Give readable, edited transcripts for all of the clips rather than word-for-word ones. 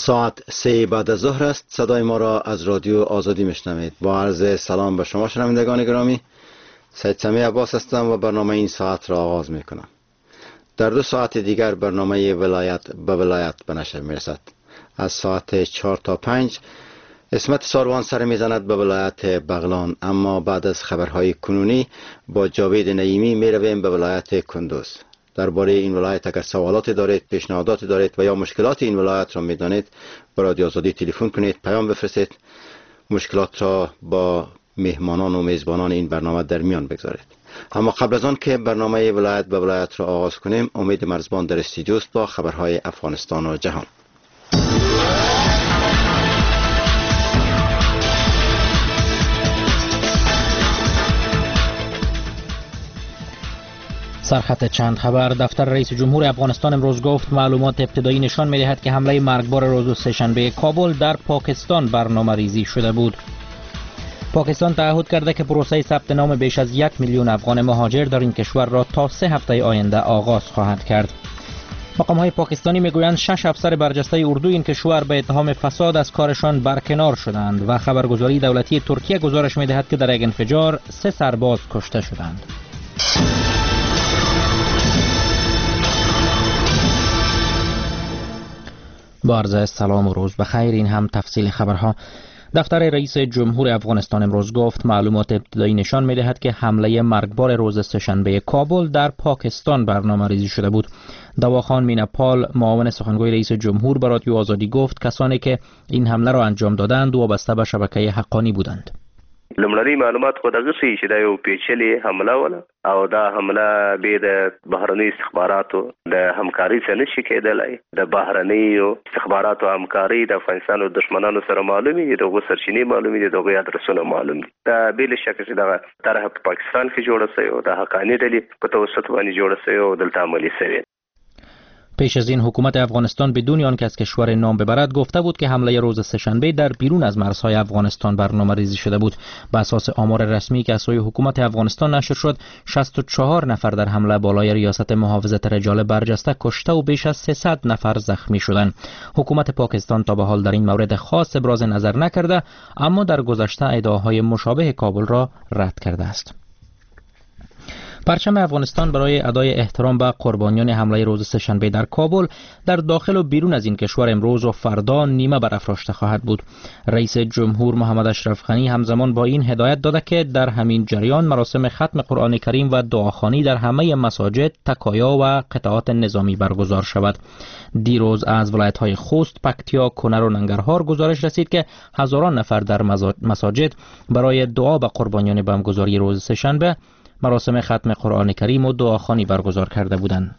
ساعت 3 بعد از ظهر است. صدای ما را از رادیو آزادی میشنوید. با عرض سلام به شما شنوندگان گرامی، سید سمیع عباس هستم و برنامه این ساعت را آغاز میکنم. در 2 ساعت دیگر برنامه ولایت به ولایت به نشر میرسد. از ساعت 4 تا 5 اسمت ساروان سر میزند به ولایت بغلان، اما بعد از خبرهای کنونی با جاوید نعیمی میرویم به ولایت کندوز. درباره این ولایت اگر سوالات دارید، پیشنهادات دارید و یا مشکلات این ولایت را میدانید، به رادیو آزادی تلفن کنید، پیام بفرستید، مشکلات را با مهمانان و میزبانان این برنامه در میان بگذارید. اما قبل از آن که برنامه ولایت به ولایت را آغاز کنیم، امید مرزبان در استودیو است با خبرهای افغانستان و جهان. سرخط چند خبر. دفتر رئیس جمهور افغانستان امروز گفت معلومات ابتدایی نشان می‌دهد که حمله مرگبار روز سه‌شنبه کابل در پاکستان برنامه‌ریزی شده بود. پاکستان تعهد کرده که پروسه ثبت نام بیش از 1 میلیون افغان مهاجر در این کشور را تا 3 هفته آینده آغاز خواهد کرد. مقام‌های پاکستانی میگویند 6 افسر برجسته اردو این کشور به اتهام فساد از کارشان برکنار شدند و خبرگزاری دولتی ترکیه گزارش می‌دهد که در یک انفجار 3 سرباز کشته شدند. با عرض سلام و روز بخیر. این هم تفصیل خبرها. دفتر رئیس جمهور افغانستان امروز گفت معلومات ابتدایی نشان می‌دهد که حمله مرگبار روز سه‌شنبه کابل در پاکستان برنامه‌ریزی شده بود. دواخان میناپال، معاون سخنگوی رئیس جمهور، به رادیو آزادی گفت کسانی که این حمله را انجام دادند وابسته به شبکه حقانی بودند. لمړني معلومات خو دغه څه چې دا یو پیچلې حمله وله او دا حمله به د بهرنۍ استخباراتو د همکاري څخه نشي کېدلی. د بهرنۍ استخباراتو همکاري د افغانستان او دشمنانو سره معلومي دي، دغه سرچینې معلومي دي، دغه ادرسونه معلوم دي. دا بل شک چې دغه طرح په پاکستان کې جوړه شوی او د حقاني ډلې په توسط باندې جوړه شوی او دلته عملي شوی. پیش از این حکومت افغانستان بدون آنکه از کشور نام ببرد گفته بود که حمله روز سه‌شنبه در بیرون از مرزهای افغانستان برنامه‌ریزی شده بود. بر اساس آمار رسمی که از سوی حکومت افغانستان نشر شد، 64 نفر در حمله بالای ریاست محافظت رجال برجسته کشته و بیش از 300 نفر زخمی شدند. حکومت پاکستان تا به حال در این مورد خاص ابراز نظر نکرده، اما در گذشته ادعاهای مشابه کابل را رد کرده است. پرچم افغانستان برای ادای احترام به قربانیان حمله روز سه‌شنبه در کابل در داخل و بیرون از این کشور امروز و فردا نیمه برافراشته خواهد بود. رئیس جمهور محمد اشرف غنی همزمان با این هدایت داده که در همین جریان مراسم ختم قرآن کریم و دعاخوانی در همه مساجد، تکایا و قطعات نظامی برگزار شود. دیروز از ولایت‌های خوست، پکتیا، کنر و ننگرهار گزارش رسید که هزاران نفر در مساجد برای دعا به قربانیان بمبگذاری روز سه‌شنبه مراسم ختم قرآن کریم و دعاخوانی برگزار کرده بودند.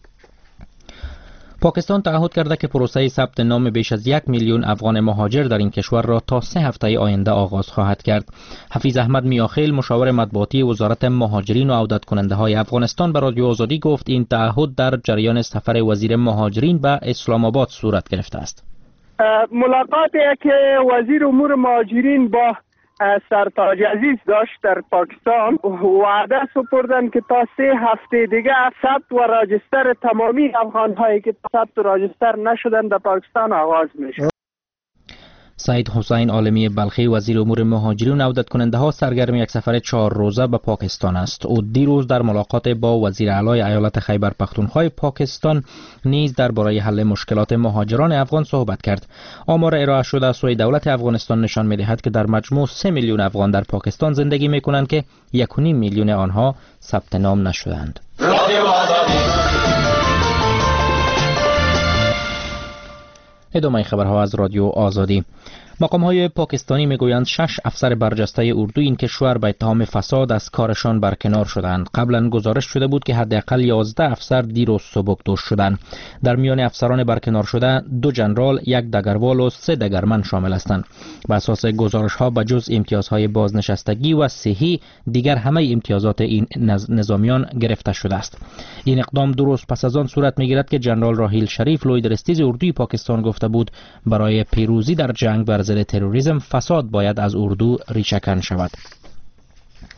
پاکستان تعهد کرده که پروسه ثبت نام بیش از 1 میلیون افغان مهاجر در این کشور را تا 3 هفته آینده آغاز خواهد کرد. حفیظ احمد میاخیل، مشاور مطبوعاتی وزارت مهاجرین و عودت کننده های افغانستان، به رادیو آزادی گفت این تعهد در جریان سفر وزیر مهاجرین به اسلام آباد صورت گرفته است. ملاقاتی که وزیر امور مهاجرین با سرتاج عزیز داشت در پاکستان، وعده سپردن که تا 3 هفته دیگه ثبت و راجستر تمامی افغان‌هایی که ثبت و راجستر نشدن در پاکستان آغاز میشه. سعید حسین عالمی بلخی، وزیر امور مهاجرین و عودت کننده ها، سرگرم یک سفر 4 روزه به پاکستان است. او دیروز در ملاقات با وزیر اعلی ایالت خیبر پختونخوا پاکستان نیز درباره حل مشکلات مهاجران افغان صحبت کرد. آمار ارائه شده از سوی دولت افغانستان نشان می‌دهد که در مجموع 3 میلیون افغان در پاکستان زندگی می‌کنند که 1.5 میلیون آنها ثبت نام نشدند. ادامه خبرها از رادیو آزادی. مقام‌های پاکستانی میگویند 6 افسر برجسته اردو این کشور به اتهام فساد از کارشان برکنار شدند. قبلا گزارش شده بود که حداقل 11 افسر دیروز سبکدوش شدند. در میان افسران برکنار شده 2 ژنرال، 1 دگروال و 3 دگرمن شامل هستند. بر اساس گزارش‌ها به جز امتیازهای بازنشستگی و صحی، دیگر همه امتیازات این نظامیان گرفته شده است. این اقدام 2 روز پس از آن صورت میگیرد که ژنرال راحیل شریف، لوی درستیز اردوی پاکستان، گفته بود برای پیروزی در جنگ بر ضد تروریسم فساد باید از اردو ریشه‌کن شود.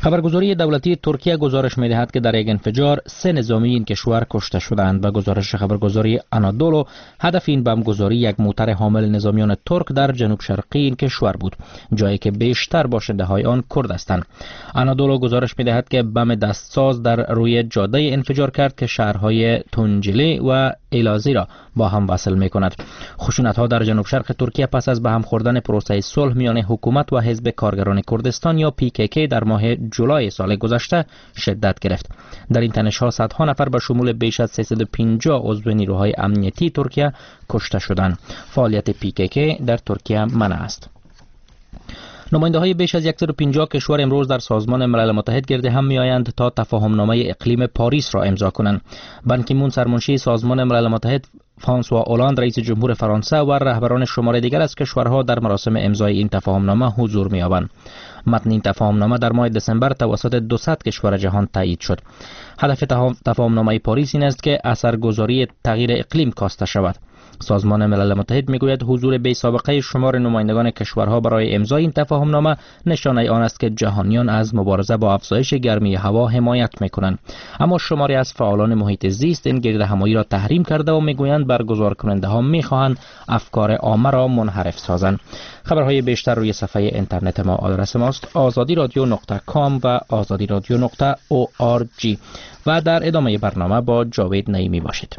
خبرگزاری دولتی ترکیه گزارش می‌دهد که در یک انفجار 3 نظامی این کشور کشته شدند و گزارش خبرگزاری آنادولو هدف این بمبگذاری یک موتر حامل نظامیان ترک در جنوب شرقی این کشور بود، جایی که بیشتر باشنده‌های آن کرد هستند. آنادولو گزارش می‌دهد که بم دستساز در روی جاده انفجار کرد که شهرهای تونجلی و ایلازی را با هم وصل می‌کند. خشونت‌ها در جنوب شرق ترکیه پس از به هم خوردن پروسه صلح میان حکومت و حزب کارگران کردستان یا PKK در ماه جولای سال گذشته شدت گرفت. در این تنش‌ها صدها نفر به شمول بیش از 350 عضو نیروهای امنیتی ترکیه کشته شدند. فعالیت PKK در ترکیه منع است. نماینده‌های بیش از 150 کشور امروز در سازمان ملل متحد گرد هم می‌آیند تا تفاهم‌نامه اقلیم پاریس را امضا کنند. بان کی مون سرمنشی سازمان ملل متحد، فرانسوا اولند رئیس جمهور فرانسه و رهبران شمار دیگر از کشورها در مراسم امضای این تفاهم‌نامه حضور می‌یابند. متن این تفاهم‌نامه در ماه دسامبر توسط 200 کشور جهان تایید شد. هدف تفاهم‌نامه پاریس این است که اثرگذاری تغییر اقلیم کاسته شود. سازمان ملل متحد میگوید حضور بی سابقه شمار نمایندگان کشورها برای امضای این تفاهم‌نامه نشانه آن است که جهانیان از مبارزه با افزایش گرمی هوا حمایت میکنند. اما شماری از فعالان محیط زیست این گرد همایی را تحریم کرده و میگویند برگزار کننده ها میخواهند افکار عامه را منحرف سازند. خبرهای بیشتر روی صفحه اینترنت ما. آدرس ماست azadiradio.com و azadiradio.org و در ادامه برنامه با جاوید نعیمی باشید.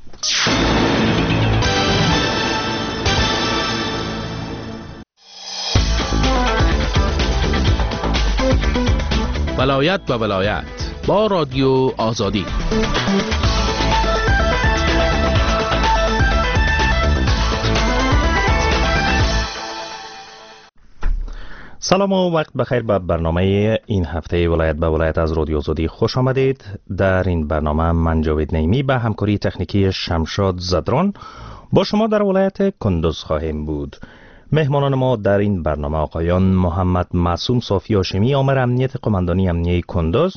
ولایت به ولایت با رادیو آزادی. سلام و وقت بخیر به برنامه این هفته ولایت به ولایت از رادیو آزادی خوش آمدید. در این برنامه من جاوید نعیمی به همکاری تکنیکی شمشاد زدران با شما در ولایت کندوز خواهیم بود. مهمانان ما در این برنامه آقایان محمد معصوم صافی هاشمی آمر امنیت قماندانی امنیه کندوز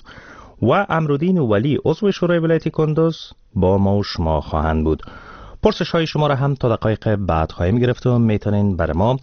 و امرالدین ولی عضو شورای ولایتی کندوز با ما و شما خواهند بود. پرسش های شما را هم تا دقایق بعد خواهیم گرفت و میتونین بر ما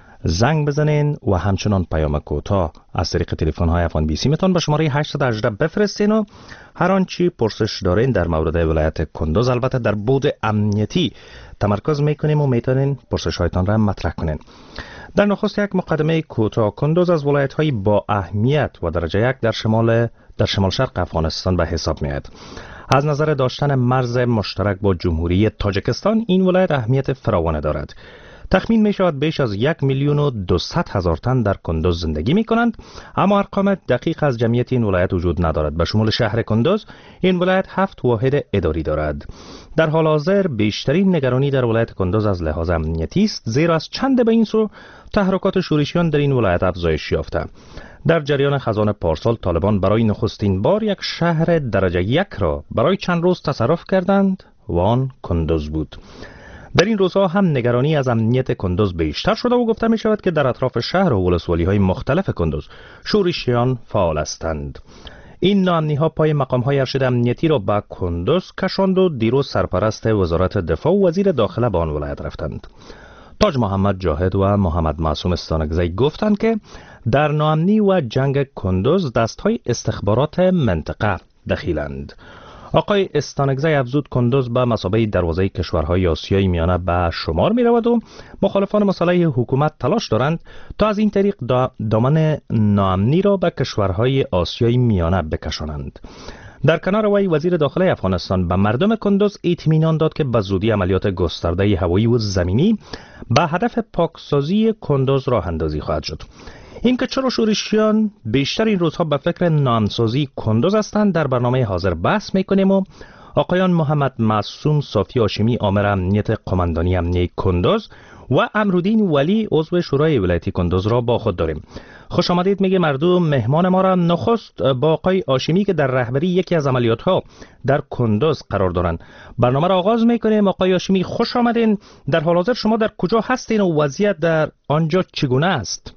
زنگ بزنین و همچنان پیام کوتاه از طریق تلفن های افغان بیسی میتون به شماره 818 بفرستین و هر آنچه پرسش دارین در مورد ولایت کندوز، البته در بعد امنیتی تمرکز میکنیم و میتونین پرسش هایتان را مطرح کنین. در نخست یک مقدمه کوتاه. کندوز از ولایت های با اهمیت و درجه یک در شمال شرق افغانستان به حساب میاد. از نظر داشتن مرز مشترک با جمهوری تاجیکستان این ولایت اهمیت فراوان دارد. تخمین می شود بیش از 1,200,000 تن در کندوز زندگی می کنند، اما ارقام دقیق از جمعیت این ولایت وجود ندارد. به شمول شهر کندوز این ولایت 7 واحد اداری دارد. در حال حاضر بیشترین نگرانی در ولایت کندوز از لحاظ امنیتی است، زیرا از چند به این سو تحرکات شورشیان در این ولایت افزایش یافته. در جریان خزان پارسال طالبان برای نخستین بار یک شهر درجه 1 را برای چند روز تصرف کردند و آن کندوز بود. در این روزها هم نگرانی از امنیت کندوز بیشتر شده و گفته می شود که در اطراف شهر و ولسوالی های مختلف کندوز شورشیان فعال هستند. این ناامنی ها پای مقام های ارشد امنیتی را به کندوز کشاند و دیروز سرپرست وزارت دفاع و وزیر داخله به آن ولایت رفتند. تاج محمد جاهد و محمد معصوم استانکزی گفتند که در ناامنی و جنگ کندوز دست های استخبارات منطقه دخیلند. آقای استانکزی افزود کندوز به مثابه دروازه کشورهای آسیای میانه به شمار می رود و مخالفان مسلح حکومت تلاش دارند تا از این طریق دامن ناامنی را به کشورهای آسیای میانه بکشانند. در کنار وی وزیر داخله افغانستان به مردم کندوز اطمینان داد که به زودی عملیات گسترده هوایی و زمینی به هدف پاکسازی کندوز راه اندازی خواهد شد. این که چرا شورشیان بیشتر این روزها به فکر نامسازی کندوز هستند در برنامه حاضر بحث میکنیم و آقایان محمد معصوم صافی هاشمی آمر امنیت قماندانی امنیه کندوز و امرالدین ولی عضو شورای ولایتی کندوز را با خود داریم. خوش آمدید میگه مردم مهمان ما را. نخست با آقای هاشمی که در رهبری یکی از عملیات ها در کندوز قرار دارند برنامه را آغاز میکنیم. آقای هاشمی خوش آمدین. در حال حاضر شما در کجا هستین و وضعیت در آنجا چگونه است؟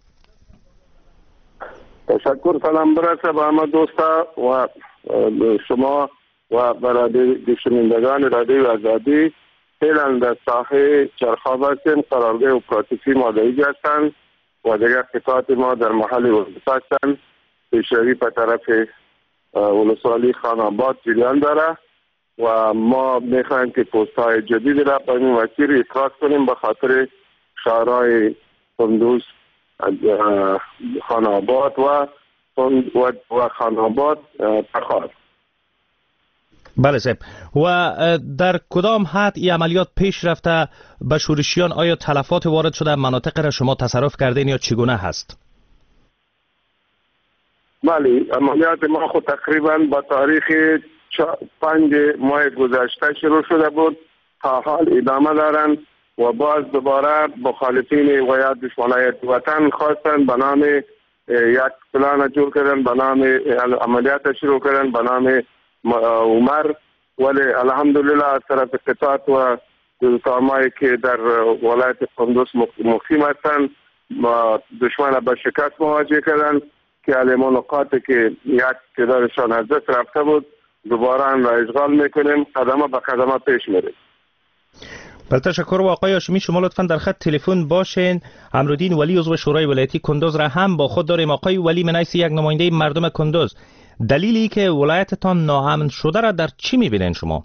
تشکر. سلام برسه به همه دوستا و شما و برای شنوندگان رادیو آزادی. فعلا در ساحه چرخاب هستیم. قرارگاه اپراتیفی ما در اینجا هستند و دیگر قطعات ما در محل وظیفه هستند. پیشروی به طرف ولسوالی خان آباد جریان داره و ما میخوایم که پست های جدید را به این وسیله اخراج کنیم به خاطر شهرهای کندوز، خان آباد و خان آباد تخار. بله صاحب. و در کدام حد این عملیات پیش رفته به شورشیان؟ آیا تلفات وارد شده؟ مناطق را شما تصرف کردین یا چگونه هست؟ بله، عملیات ما خود تقریبا با تاریخ 5 ماه گذشته شروع شده بود، تا حال ادامه دارند و باز دوباره مخالفین و دشمنان وطن خواستند به نام یک پلان جور کردن، به نام عملیات شروع کردن به نام عمر، ولی الحمدلله از طرف قطاعت و تامایی که در ولایت کندوز مقیم هستند با دشمن به شکست مواجه کردن که علیمان نقاطی که یک تعدادشان از دست رفته بود دوباره آن را اشغال میکنیم، قدم به قدم پیش میریم. بله، تشکر. و آقای هاشمی شما لطفا در خط تلفن باشین. امرالدین ولی عضو شورای ولایتی کندوز را هم با خود داریم. آقای ولی، من حیث یک نماینده مردم کندوز، دلیلی که ولایتتان ناامن شده را در چی میبینین شما؟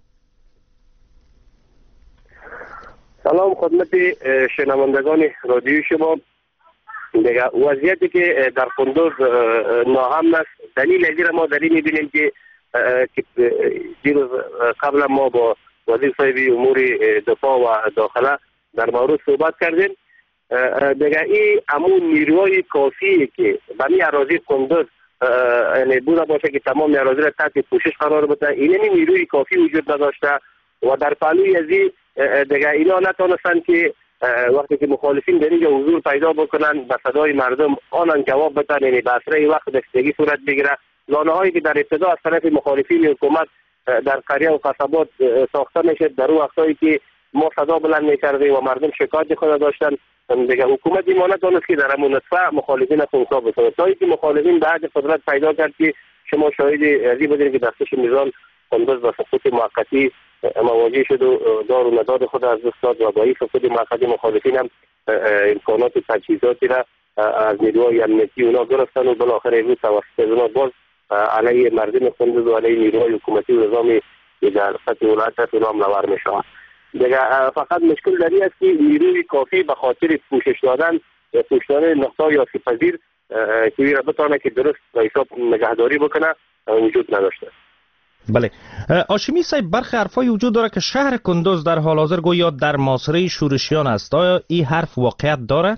سلام خدمت شنوندگان رادیو شما. دیگه وضعیتی که در کندوز ناامن است، دلیل از ما دلیل میبینیم که دیروز قبل ما با وزیر صاحب امور دفاع و داخله در مورد صحبت کردیم. دیگه این همون نیروهای کافی که به می اراضی کندوز یعنی بوده باشه که تمام اراضی را تحت پوشش قرار بده، این نیروی کافی وجود نداشته و در پهلوی از دیگه اینا نتونستن که وقتی که مخالفین در اینجا حضور پیدا بکنن به صدای مردم آنان جواب بدن، یعنی به اسرع وقت دستگیری صورت بگیره. لانه هایی که در ابتدا از طرف مخالفین حکومت در قریه و قصبات ساخته میشه، در اون وقتایی که ما صدا بلند میکردیم و مردم شکایت خود داشتن، دیگه حکومت این دانست که در همون نطفه مخالفین خونسا بکنه، تا اینکه مخالفین بعد قدرت پیدا کرد که شما شاهد ازی بودین که دستش میزان کندوز با سقوط موقتی مواجه شد و دار و نداد خود از دست داد و با این سقوط موقتی مخالفین هم امکانات تجهیزاتی را از نیروهای امنیتی اونا گرفتن و بالاخره امروز توسط اونا باز علیه مردم کندوز و علیه نیروهای حکومتی و نظامی در سطح ولایت هست اونا حمله‌آور میشوند. دیگه فقط مشکل در این است که نیروی کافی به خاطر پوشش دادن نقطه یافی پذیر که را بتونه که درست و حساب نگهداری بکنه وجود نداشته. بله، هاشمی صاحب، برخی حرفای وجود داره که شهر کندوز در حال حاضر گویا در محاصره شورشیان است. آیا این حرف واقعیت داره؟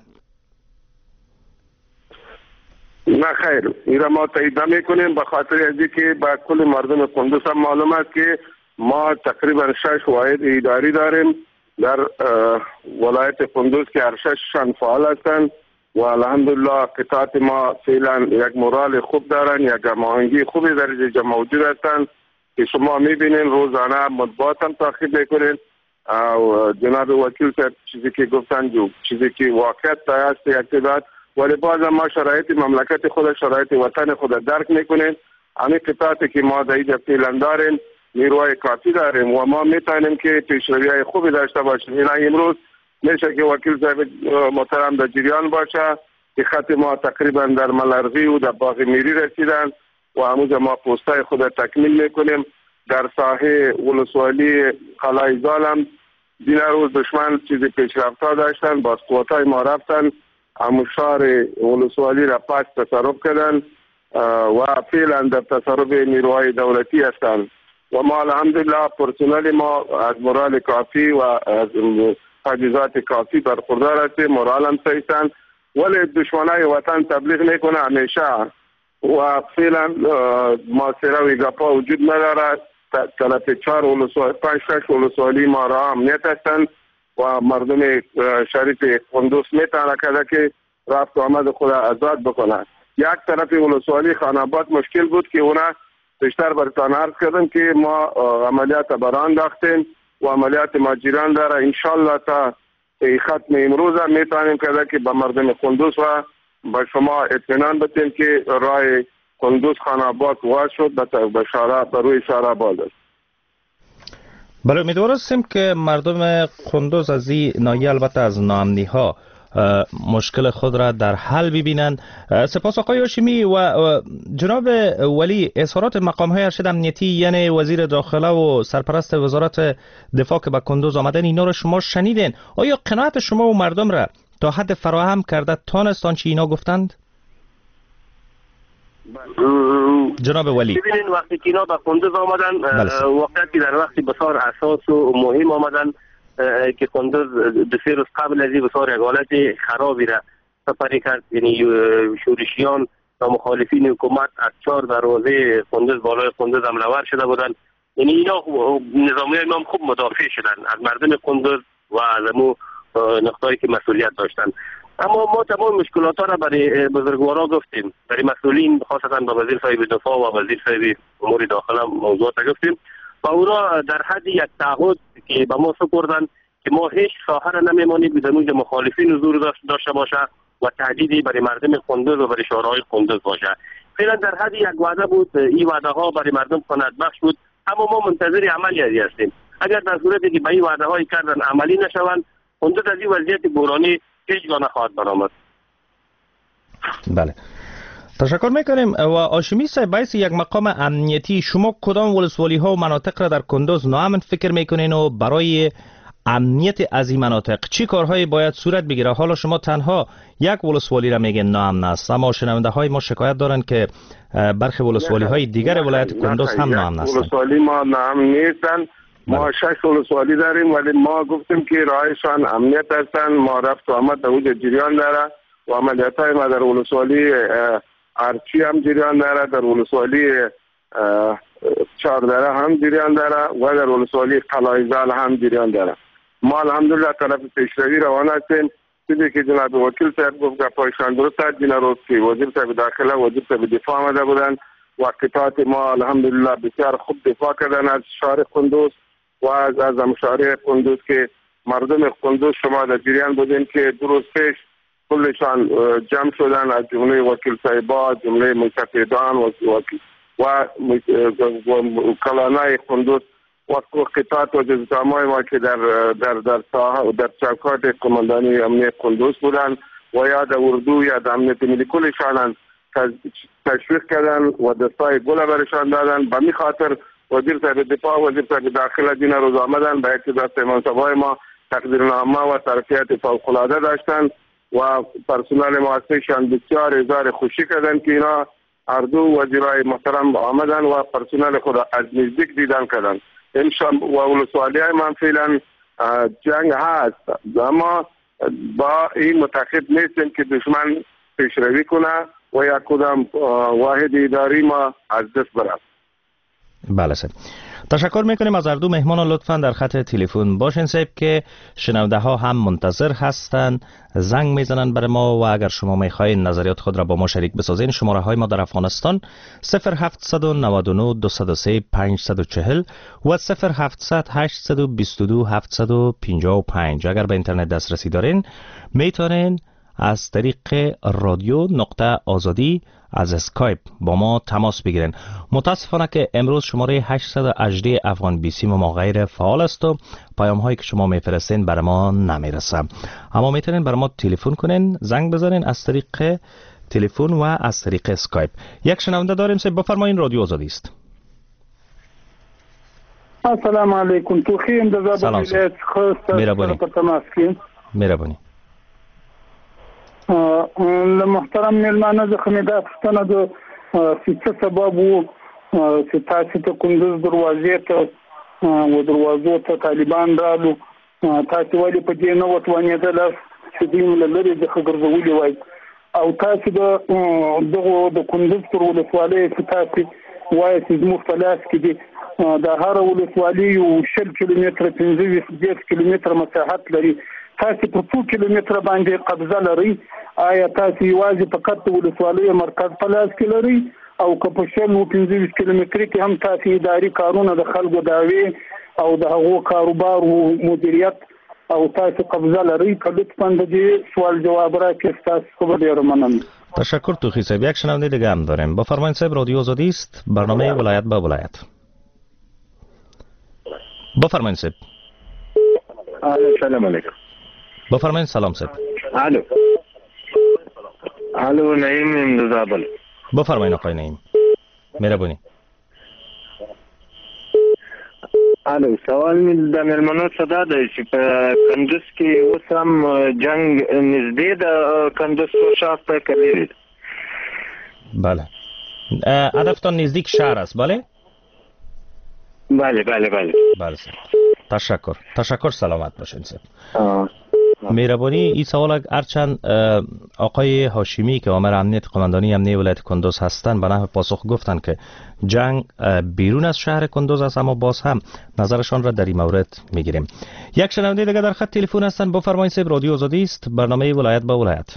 نه خیر، این را ما تایید نمی‌کنیم به خاطر اینکه که با کل مردم کندوز هم معلوم است که ما تقریبا 6 واحد اداری داریم در ولایت کندوز که هر 6شان فعال هستند و الحمدلله قطاعت ما فعلا یک مورال خوب دارن، یک هماهنگی خوبی در اینجا موجود هستند که شما می‌بینید روزانه مطبوعات هم تعقیب می‌کنید و جناب وکیل صاحب چیزی که گفتن چیزی که واقعیت است اقتدار، ولی باز ما شرایط مملکت خود، شرایط وطن خود درک می‌کنیم. همین قطاعتی که ما در اینجا فعلا داریم نیروهای کافی داریم و ما میتونیم که پیشروی‌های خوبی داشته باشیم. اینا امروز میشه که وکیل صاحب محترم در جریان باشه که خط ما تقریبا در ملرغی و در باغ میری رسیدن و همونجا ما پستای خود تکمیل میکنیم. در ساحه ولسوالی قلعه زالم دین روز دشمن چیزی پیشرفته داشتن، باز قوتای ما رفتن همون شهر ولسوالی را پاک تصرف کردن و فعلا در تصرف نیروهای دولتی هستند و ما الحمدلله پرسنل ما از مورال کافی و از تجهیزات کافی برخوردار هستیم، مورال هم صحیح‌اند، ولی دشمنای وطن تبلیغ میکنه همیشه و فعلا محاصره و گپا وجود نداره. طرف 4 ولسوالی 5-6 ولسوالی ما را امنیت هستند و مردم شریف کندوز میتونه که رفت و آمد خود آزاد بکنه. یک طرف ولسوالی خان آباد مشکل بود که اونا بیشتر برتان عرض کردم که ما عملیات بران داختیم و عملیات ماجران داره. انشالله تا ختم امروز هم میتونیم که به مردم کندوز و به شما اطمینان بدیم که راه کندوز خان آباد واز شد به روی شهر آباد است. بله، امیدوار هستیم که مردم کندوز از این ناحیه البته از ناامنی ها مشکل خود را در حل ببینند. سپاس آقای هاشمی. و جناب ولی، اظهارات مقام های ارشد امنیتی یعنی وزیر داخله و سرپرست وزارت دفاع که به کندوز آمدن، اینا را شما شنیدین. آیا قناعت شما و مردم را تا حد فراهم کرده تانستان چی اینا گفتند؟ جناب ولی، ببینید وقتی که اینا به کندوز آمدن، وقتی در وقتی بسیار حساس و مهم آمدن که کندوز دو سه روز قبل از این بسیار یک حالت خرابی را سپری کرد، یعنی شورشیان و مخالفین حکومت از 4 دروازه کندوز بالای کندوز حمله ور شده بودند. یعنی اینا نظامی ها خوب مدافع شدن از مردم کندوز و از امو نقطه‌ای که مسئولیت داشتن. اما ما تمام مشکلات را برای بزرگوارا گفتیم، برای مسئولین خاصتا با وزیر صاحب دفاع و وزیر صاحب امور داخله موضوعات گفتیم و اونا در حد یک تعهد که به ما سپردن که ما هیچ ساحه را نمیمانیم بدون مخالفین حضور داشته باشه و تهدیدی برای مردم کندوز و برای شهرهای کندوز باشه. فعلا در حد یک وعده بود، این وعده ها برای مردم قناعت بخش بود، اما ما منتظر عملی هستیم. اگر در صورتی که به این وعده هایی کردن عملی نشوند، کندوز از این وضعیت بحرانی هیچگاه نخواهد برآمد. بله، تشکر میکنیم. و هاشمی صاحب، باعث یک مقام امنیتی شما کدام ولسوالی ها و مناطق را در کندوز ناامن فکر میکنین و برای امنیت از این مناطق چی کارهایی باید صورت بگیره؟ حالا شما تنها یک ولسوالی را میگین ناامن است، اما شنونده های ما شکایت دارن که برخی ولسوالی های دیگر ولایت کندوز هم ناامن هستند. ولسوالی ما ناامن نیستند. ما 6 ولسوالی داریم ولی ما گفتیم که راهشان امنیت هستند. ما رفت و آمد در وجود جریان داره و عملیات های ما در ولسوالی ارچی هم جریان داره، در ولسوالی چاردره هم جریان داره و در ولسوالی قلایزال هم جریان داره. ما الحمدلله طرف پیشروی روان هستیم. چیزی که جناب وکیل صاحب گفت که پایشان درست است، دینا روز که وزیر صاحب داخله وزیر صاحب دفاع آمده بودن و قطعات ما الحمدلله بسیار خوب دفاع کردن از شهر کندوز و از مشاهره کندوز که مردم کندوز شما در جریان بودین که درست پیش کلشان جمع شدن، از جمله وکیل صاحبا، جمله مستفیدان و کلانای کندوز و قطعات و جزدامای ما که در ساحه و در چوکات قماندانی امنیت کندوز بودن و یا در اردو یا در امنیت ملی کلشان تشویق کردن و دستای گل برشان دادن. به می خاطر وزیر صاحب دفاع و وزیر صاحب داخله دین روز آمدن به اقتدار منصبای ما تقدیرنامه و ترفیعات فوق‌العاده داشتن و پرسنل مؤسسه‌شان بسیار اظهار خوشی کردن که اینا هر دو وزیرای محترم آمدن و پرسنل خود از نزدیک دیدن کردن. انشاءالله و ولسوالی های من فعلا جنگ هست، اما با این متعهد نیستیم که دشمن پیشروی کنه و یا کدام واحد اداری ما از دست برد. بله صاحب، تشکر میکنیم از هر دو مهمان. لطفا در خط تلفن باشین صاحب که شنونده ها هم منتظر هستند، زنگ میزنن برای ما و اگر شما میخواین نظریات خود را با ما شریک بسازین. شماره های ما در افغانستان 0799 203 540 و 0700 822 755. اگر به اینترنت دسترسی دارین میتونین از طریق رادیو نقطه آزادی از اسکایپ با ما تماس بگیرین. متاسفانه که امروز شماره 818 افغان بی سی ما غیر فعال است و پیام هایی که شما میفرستین برای ما نمیرسه، اما میتونین برای ما تلفن کنین، زنگ بزنین از طریق تلفن و از طریق اسکایپ. یک شنونده داریم صاحب، بفرمایین. رادیو آزادی است. السلام علیکم. توخیم در سلام صاحب. مهربانی. محترم میلمانه ز خمیده پښتنه د څه سبب وو چې تاسو ته کندوز دروازې ته و دروازو ته طالبان رالو، تاسو ولې په دې نه وتوانېدل چې دوی له لرې څخه ګرځولي وای، او تاسو د کندوز پر ولسوالۍ چې تاسو وایي چې زموږ په لاس کې دي د هر ولسوالۍ 10 کیلومتره 15 کیلومتره مساحت لري، تاسو په 2 کیلومتره باندې قبضه لري. آیا تاسو یوازې فقط ولسوالۍ مرکز په لاس کې لري او که په 15 کیلومتري کې هم تاسو اداري کارونه د خلکو داوی او د هغو کاروبار او مدیریت او تاسو قبضه لري؟ که لطفاً د دې سوال جواب راکړئ. تاسو خو ډېر مننه. تشکر توخی صاحب. یک شنونده دیگه هم داریم. بفرمایید صاحب. رادیو آزادی است، برنامه ولایت به ولایت. بفرمایید صاحب. سلام علیکم. بفرمایید. سلام صاحب. الو نعیم امدادابل. بفرمایید آقای نعیم. مهربانی. الو سوال می د مېلمنو صدا ده چې په کندوز کې اوس هم جنگ نږدې د کندوز شهر ته کلیدي. بله. هدفتان نزدیک شهر است بله؟ بله بله بله. بله سر. تشکر سلامت باشین سر. مهربانی این سوال هرچند آقای هاشمی که آمر امنیت قماندانی امنیه ولایت کندوز هستند به نحو پاسخ گفتند که جنگ بیرون از شهر کندوز است، اما باز هم نظرشان را در این مورد میگیریم. یک شنونده دیگه در خط تلفن هستند. بفرمایید صاحب، رادیو آزادی است، برنامه ولایت به ولایت.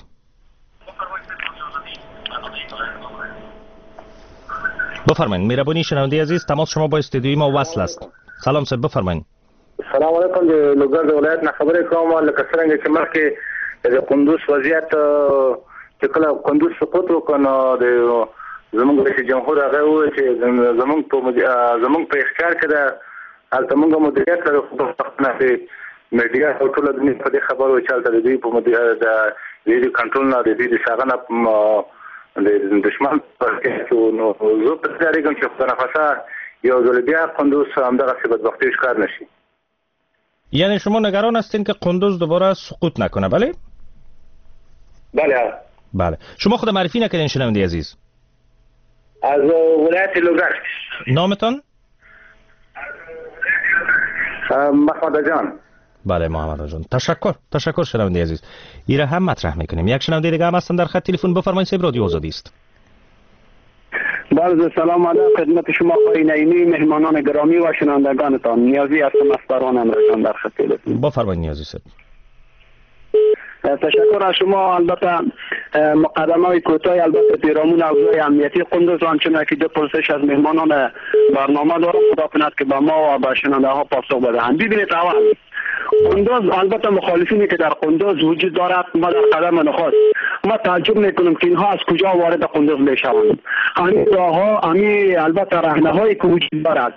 بفرمایید. مهربانی شنونده عزیز، تماس شما با استودیوی ما وصل است. سلام صاحب، بفرمایید. سلام علیکم. د لوګر د ولایت نه خبرې کوم. لکه څنګه چې مخکې د کندوز وضعیت چې کله کندوز سقوط وکړ نو د زموږ رئیس جمهور هغه وویل چې زموږ په اختیار کې ده، هلته موږ مدیریت لرو. خو پښتانه د میډیا او ټوله دنیا په دې خبرو چې هلته د دوی په مدیریت د کنټرول نه د دوی د ساغنه د دشمن پر کې نو زه په دې اړه کوم چې په نفسه یو ځل بیا کندوز همدغه څه بدبختي ښکار نشي. یعنی شما نگران هستین که کندوز دوباره سقوط نکنه بله؟ بله. شما خود معرفی نکردین شنونده عزیز؟ از ولایت لوگر. نامتان؟ محمد جان. بله محمد جان. تشکر شنونده عزیز. این را هم مطرح میکنیم. یک شنونده دیگه هم هستن در خط تلفن. بفرمایید صاحب، رادیو آزادی است. بله سلام علیکم خدمت شما آقای نعیمی، مهمانان گرامی و شنوندگانتان. نیازی هستم از فرمان امرشان در خط تلفن. بفرمایید نیازی صاحب. تشکر از شما. البته مقدمه کوتاه البته پیرامون اوضاع امنیتی کندوز همچنان که دو پرسش از مهمانان برنامه دارم، خدا کند که به ما و به شنونده ها پاسخ بدهند. ببینید اول کندوز، البته مخالفینی که در کندوز وجود دارد، ما در قدم نخست ما تعجب میکنیم که اینها از کجا وارد کندوز میشوند. همین راهها، همین البته رهنهایی که وجود دارد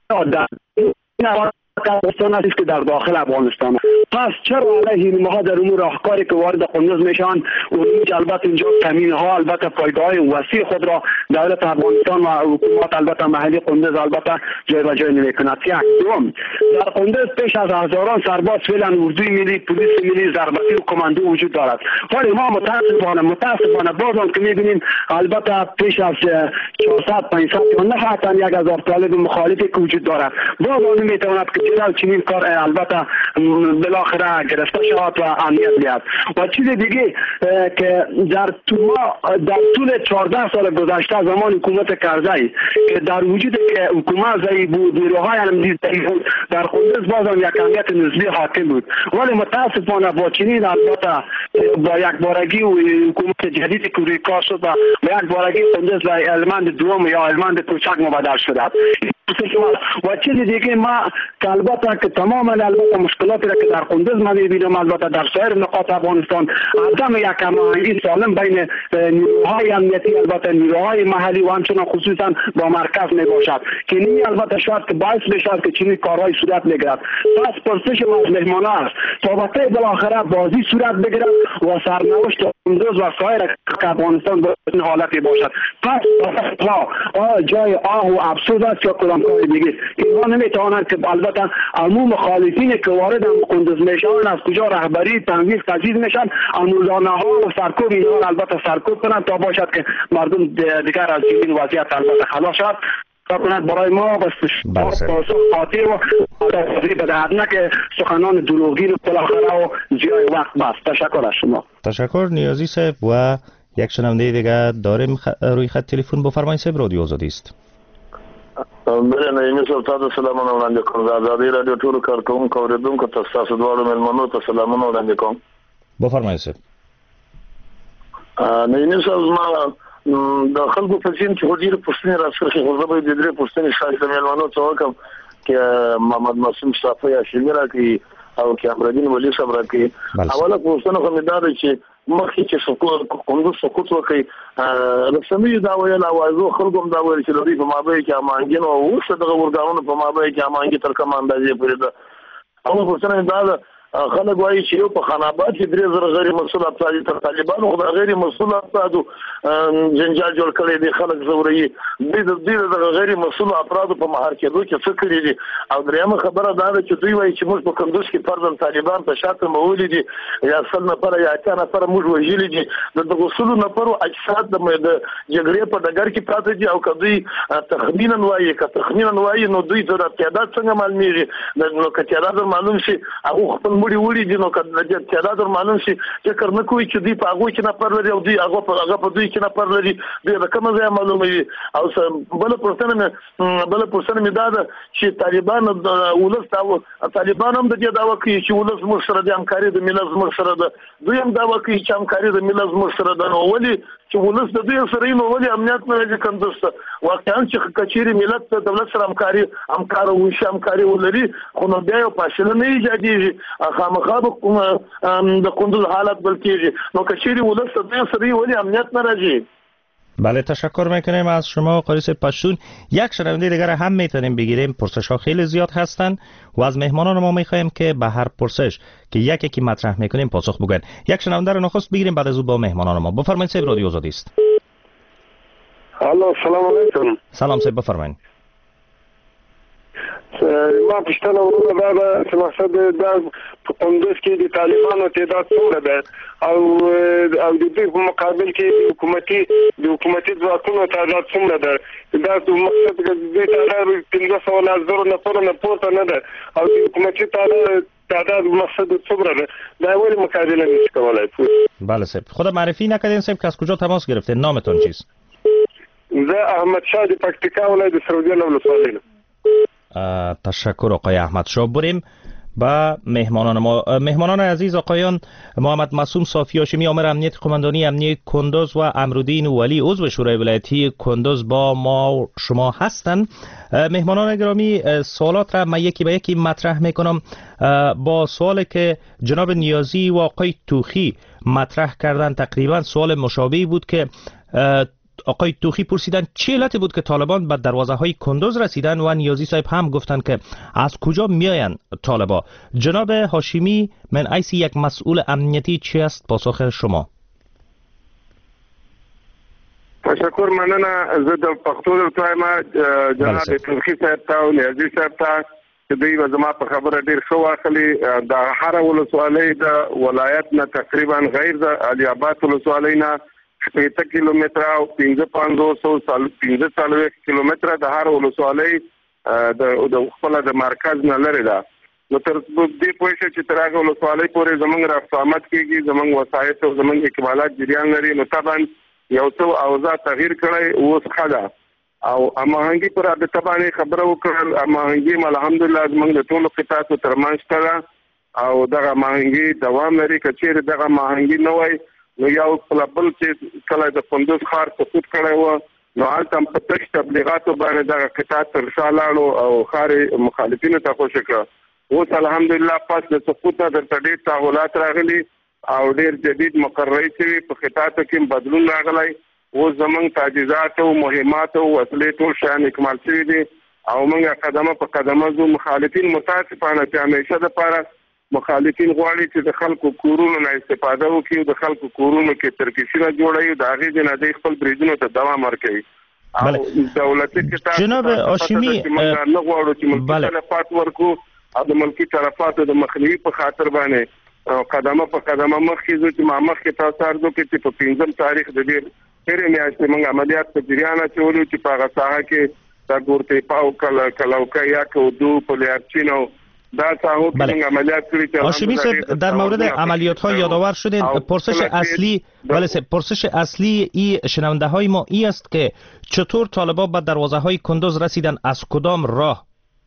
افغانستان است که در داخل افغانستان. پس چرا علیه اینها در امور راهکاری که وارد کندوز میشن و البته اینجا کمینه ها البته پایگاه وسیع خود را دولت افغانستان و حکومت البته محلی کندوز البته جای به جای نمیکند. یک دوم، در کندوز پیش از هزاران سرباز فعلا اردوی ملی، پلیس ملی، ضربتی و کماندو وجود دارد. ولی ما متاسفانه بازم که میبینیم البته پیش از 400 500 یا نه حتی 1000 طالب مخالفی که وجود دارد. بازم نمیتواند که جلال چنین کار البته بالاخره گرفته شود و امنیت بیاد. و چیز دیگه که در طول 14 سال گذشته زمان حکومت کرزی که در وجود که حکومت زایی بود، نیروهای امنیتی بود، در کندوز بازم یک امنیت نسبی حاکم بود. ولی متاسفانه با چنین البته با یک بارگی و حکومت جدید که روی کار شد و با یک بارگی کندوز به المند دوم یا المند کوچک مبدل شده. و چیز دیگه ما که البته که تمام البته مشکلاتی را که در کندوز ما می‌بینیم البته در سایر نقاط افغانستان عدم یک هماهنگی سالم بین نیروهای امنیتی البته نیروهای محلی و همچنان خصوصا با مرکز میباشد که این البته شاید که باعث بشود که چنین کارهای صورت بگیرد. پس پرسش ما از مهمانان است تا وقتی بالاخره بازی صورت بگیرد و سرنوشت کندوز و سایر افغانستان به این حالتی باشد. پس جای آه و افسوس است یا کاری دیگه. اینها نمیتوانند که البته عموم مخالفین که وارد کندوز میشن از کجا رهبری تنظیم تجهیز میشن، عمودانه ها و سرکوب اینها البته سرکوب کنند تا باشد که مردم دیگر از این وضعیت البته خلاص شد. برای ما پاسخ قاطع و بدهد نه که سخنان دروغین و بالاخره و جای وقت بست. تشکر از شما. تشکر نیازی صاحب. و یک شنونده دیگه داریم روی خط تلفن. بفرمایید صاحب، رادیو آزادی است. بله نعیمی صاحب تاسو سلامونه وړاندې کوم. د آزادۍ راډیو ټولو کارکوونکو اورېدونکو ته ستاسو دواړو مېلمنو ته سلامونه وړاندې کوم. بفرمایئ صاحب. نعیمی صاحب زما د خلکو په ذهن کې ډېرې پوښتنې راڅرخي، خو زه به د درې پوښتنې ښایسته مېلمنو ته وکړم چې محمد معصوم صافی هاشمي راکړي او چې امرالدین ولي صاحب راکړي. اوله پوښتنه خو مې دا ده چې مخکې چې کندوز سقوط وکړي رسمي دا ویل اوازو خلکو هم دا ویل چې د دوی په مابین کې هماهنګي او اوس دغه ورګاونو په مابین کې هماهنګي تر کومه اندازې پورې ده. اوله پوښتنه دا ده خلک وایي چې یو په خان آباد کې 3000 غیر مسؤل افراد تر طالبانو خو غیر مسؤل افراد جنجال جوړ کړی دي خلک زوري د غیر مسؤل افراد په مهار کېدو کې څه کړی دي او درېمه خبره دا ده چې دوی وایي چې موږ په کندوز کې فرضاً طالبان په شاته مولي دي یا 100 نفر یا 80 نفر موږ وژلي دي د غسل نفرو اجساد د جګړې په ډګر کې پراته دي او کدی تخمینا وایي نو دوی ته تعداد څنګه معلومیږي نو که تعداد معلوم شي هغه خپل مړي وړي دي نو که تعداد معلوم شي فکر نه کوي چې دوی په هغه کې نفر لري او دوی هغه په دوی کې نفر لري دوی د کوم ځای معلوموي او بل پرسنه مې دا ده چې طالبان طالبان هم د دې دعوه کوي چې ولس موږ سره د همکاري د ملت موږ سره ده دوی هم دعوه کوي چې همکاري د ملت موږ سره ده نو ولې چې ولس د دوی سره نو ولې امنیت نه لري کندوز ته واقعا چې کچېری ملت د دولت سره همکار وشي همکاري ولري خو نو بیا یو فاصله نه ایجادېږي خامخا د کندوز حالت بل کېږي نو کچېری ولس د دوی سره ولې امنیت نه راځي. بله تشکر میکنیم از شما قاریس پشتون. یک شنونده دیگر هم میتونیم بگیریم، پرسش ها خیلی زیاد هستن و از مهمانان ما میخوایم که به هر پرسش که یکی مطرح میکنیم پاسخ بگوین. یک شنونده رو نخست بگیریم بعد از او با مهمانان ما. بفرمایید صاحب، رادیو آزادی است. الو سلام علیکم. سلام صاحب بفرمایید. ما پښتنه ورونه دا چې مقصد دا په کندوز کې د طالبانو تعداد څومره ده او د دې په مقابل کې د حکومتي ځواکونو تعداد څومره ده دا د مقصد د تعداد 1500 نفر نه پورته نه ده او د حکومتي تعداد مقصد څومره ده دا ولی مقابله نشي کولای. بله صاحب، خود معرفی نکردین صاحب که از کجا تماس گرفتین؟ نامتون چیست؟ زه احمد شاه د پکتیکا ولایت د سعودی ولسوالۍ. تشکر آقای احمد شاه. بریم با مهمانان ما. مهمانان عزیز آقایان محمد معصوم صافی هاشمی امر امنیت قماندانی امنیت کندوز و امرالدین ولی عضو شورای ولایتی کندوز با ما شما هستند. مهمانان گرامی، سوالات را من یکی به یکی مطرح میکنم با سوالی که جناب نیازی و آقای توخی مطرح کردن. تقریبا سوال مشابهی بود که آقای توخی پرسیدن چه علتی بود که طالبان به دروازه های کندوز رسیدن و نیازی صاحب هم گفتن که از کجا میآیند طالبا. جناب هاشمی من ایسی یک مسئول امنیتی چی است پاسخ شما؟ تشکر، مننه. زه د پښتو درتوایم جناب توخی صاحب ته او نیازی صاحب ته چې دوی به زما په خبره ډېر ښه واخلي. د هر ولسوالۍ د ولایت نه تقریبا غیر د علي آباد ولسوالۍ نه 70 کیلومتره او 1540 کیلومتره د هر ولسوالۍ د خپل د مرکز نه لري ده. نو تر دې پوه شئ چې تر هغه ولسوالۍ پورې زموږ رفت آمد کېږي، زموږ وسایط او زموږ اکمالات جریان لري. نو طبعا یو څه اوضاع تغییر کړی اوس ښه ده او هماهنګي پر رابطه باندې خبره وکړل. هماهنګي الحمدلله زموږ د ټولو قطاعاتو ترمنځ شته ده او دغه هماهنګي دوام لري. که چیرې دغه هماهنګي نه وای نو یو بل چې کله د کندوز ښار سقوط کړی و نو هلته هم په تش تبلیغاتو باندې دغه قطاعت تر شا لاړو او ښار مخالفینو ته خوشې کړه. اوس الحمدلله پس د سقوط نه درته ډېر تحولات راغلي او ډېر جدید مقررې شوي په قطاعتو کې بدلون راغلی. اوس زموږ تجهیزات او مهمات او وسلې ټول شیان اکمال شوي دي او موږ قدمه په قدمه ځو. مخالفین متاسفانه چې همیشه دپاره مخالفین غواړي چې د خلکو کورونو نه استفاده وکړي او د خلکو کورونو کې ترکشونه جوړوي، د هغې نه د خپل بریدونو ته دوام ورکوي. او دولتي کتاب جناب هاشمی نه غواړو چې ملکي تلفات ورکو او د ملکي تلفاتو د مخنیوي په خاطر باندې قدمه په قدمه مخکې ځو چې ما مخکې تاسو عرض وکړ چې په 5 تاریخ د دې تېرې میاشتې موږ عملیات په جریان اچولو چې په هغه ساحه کې د ګورتې پاو کلاوکا یا کودو پلیارچین او هاشمی صاحب در مورد عملیات ها یادآور شدین. پرسش اصلی پرسش اصلی ای شنونده های ما ای است که چطور طالبان به دروازه های کندوز رسیدن، از کدام راه؟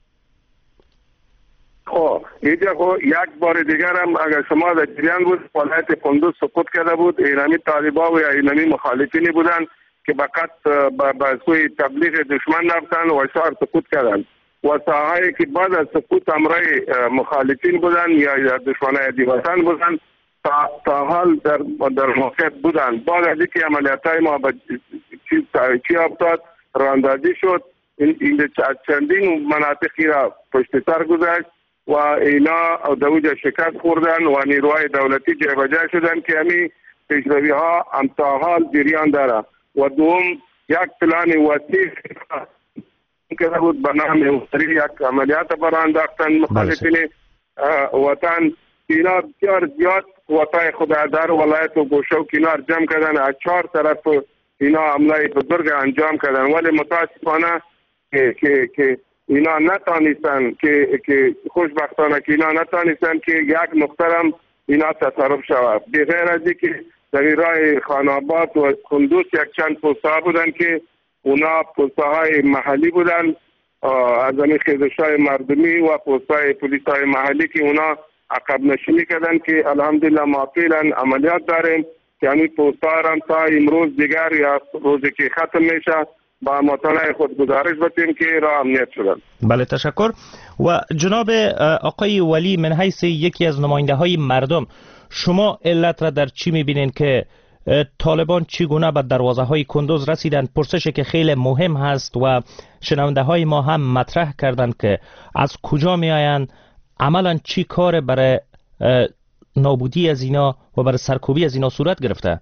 اینجا یک بار دیگر هم اگر شما در جریان بود ولایت کندوز سقوط کرده بود، ایرانی طالبان و ایرانی مخالفینی بودند که فقط به سوی تبلیغ دشمن رفتن و شهر سقوط کردند و ساحه‌ای که بعد از سقوط امرای مخالفین بودن یا دشمنان دیوسان بودن تا حال در موقعیت بودن. بعد از اینکه عملیات‌های ما به چی افتاد راندازی شد، این چندین مناطقی را پشت سر گذاشت و اینا در اوجا شکست خوردن و نیروهای دولتی جابجا شدن که همین پیشروی ها هم تا حال جریان داره. و دوم یک پلان وسیع که بود به نام یک عملیات برای انداختن مخالفین وطن. اینا بسیار زیاد قوتای خود در ولایت و گوشه و کنار جمع کردن، از 4 طرف اینا حمله بزرگ انجام کردن، ولی متاسفانه که اینا نتانستن که خوشبختانه که اینا نتانستن که یک نقطه هم اینا تصرف شود. بغیر از اینکه در راه خاناباد و کندوز یک چند پوسته بودن که اونا پوسته های محلی بودن از همین خیزش های مردمی و پوسته های پلیس های محلی که اونا عقب نشینی کردن که الحمدلله ما فعلا عملیات داریم که همین پوسته هم تا امروز دیگر یا روزی که ختم میشه با مطالعه خود گزارش بدیم که راه امنیت شدن. بله تشکر. و جناب آقای ولی، من حیث یکی از نماینده های مردم، شما علت را در چی میبینین که طالبان چگونه به دروازه های کندوز رسیدن؟ پرسشی که خیلی مهم هست و شنونده های ما هم مطرح کردن که از کجا می آیند، عملا چی کار برای نابودی از اینا و برای سرکوبی از اینا صورت گرفته؟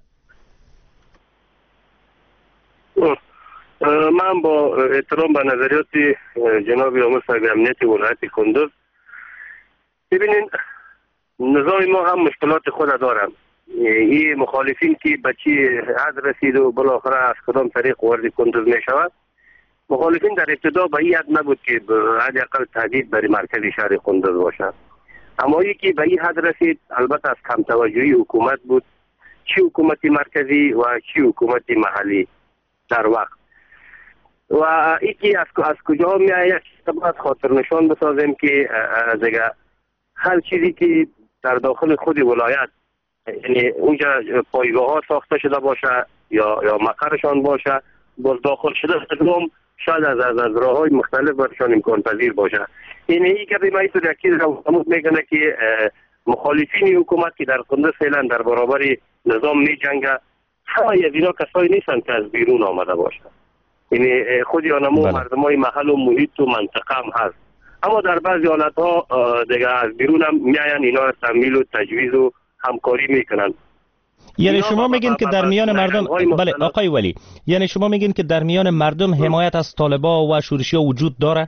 من با احترام به نظریات جناب آقای صاحب امنیت ولایت کندوز، ببینین نظام ما هم مشکلات خود دارم. این مخالفین که به چی حد رسید و بالاخره از کدام طریق وارد کندوز می شود، مخالفین در ابتدا به این حد نبود که حداقل تهدید برای مرکز شهر کندوز باشد، اما ای که به این حد رسید البته از کم توجهی حکومت بود، چی حکومت مرکزی و چی حکومت محلی در وقت. و ای که از کجا می آید باید خاطر نشان بسازیم که دیگه هر چیزی که در داخل خود ولایت، یعنی اونجا پایگاه ها ساخته شده باشه یا مقرشان باشه، باز داخل شده هم شاید از راه های مختلف برشان امکان پذیر باشه. این که به مایه تو یکی رو میکنه که مخالفین حکومت که در کندوز فعلا در برابر نظام می جنگه، همه از اینا کسایی نیستن که از بیرون آمده باشه، یعنی خود آنمو مردم های محل و محیط و منطقه هم هست، اما در بعضی حالت ها دیگه از بیرون هم میاین اینا تمویل و تجویز و همکاری میکنن. یعنی شما میگین که در میان مردم، بله آقای ولی، یعنی شما میگین که در میان مردم حمایت از طالبان و شورشی وجود داره؟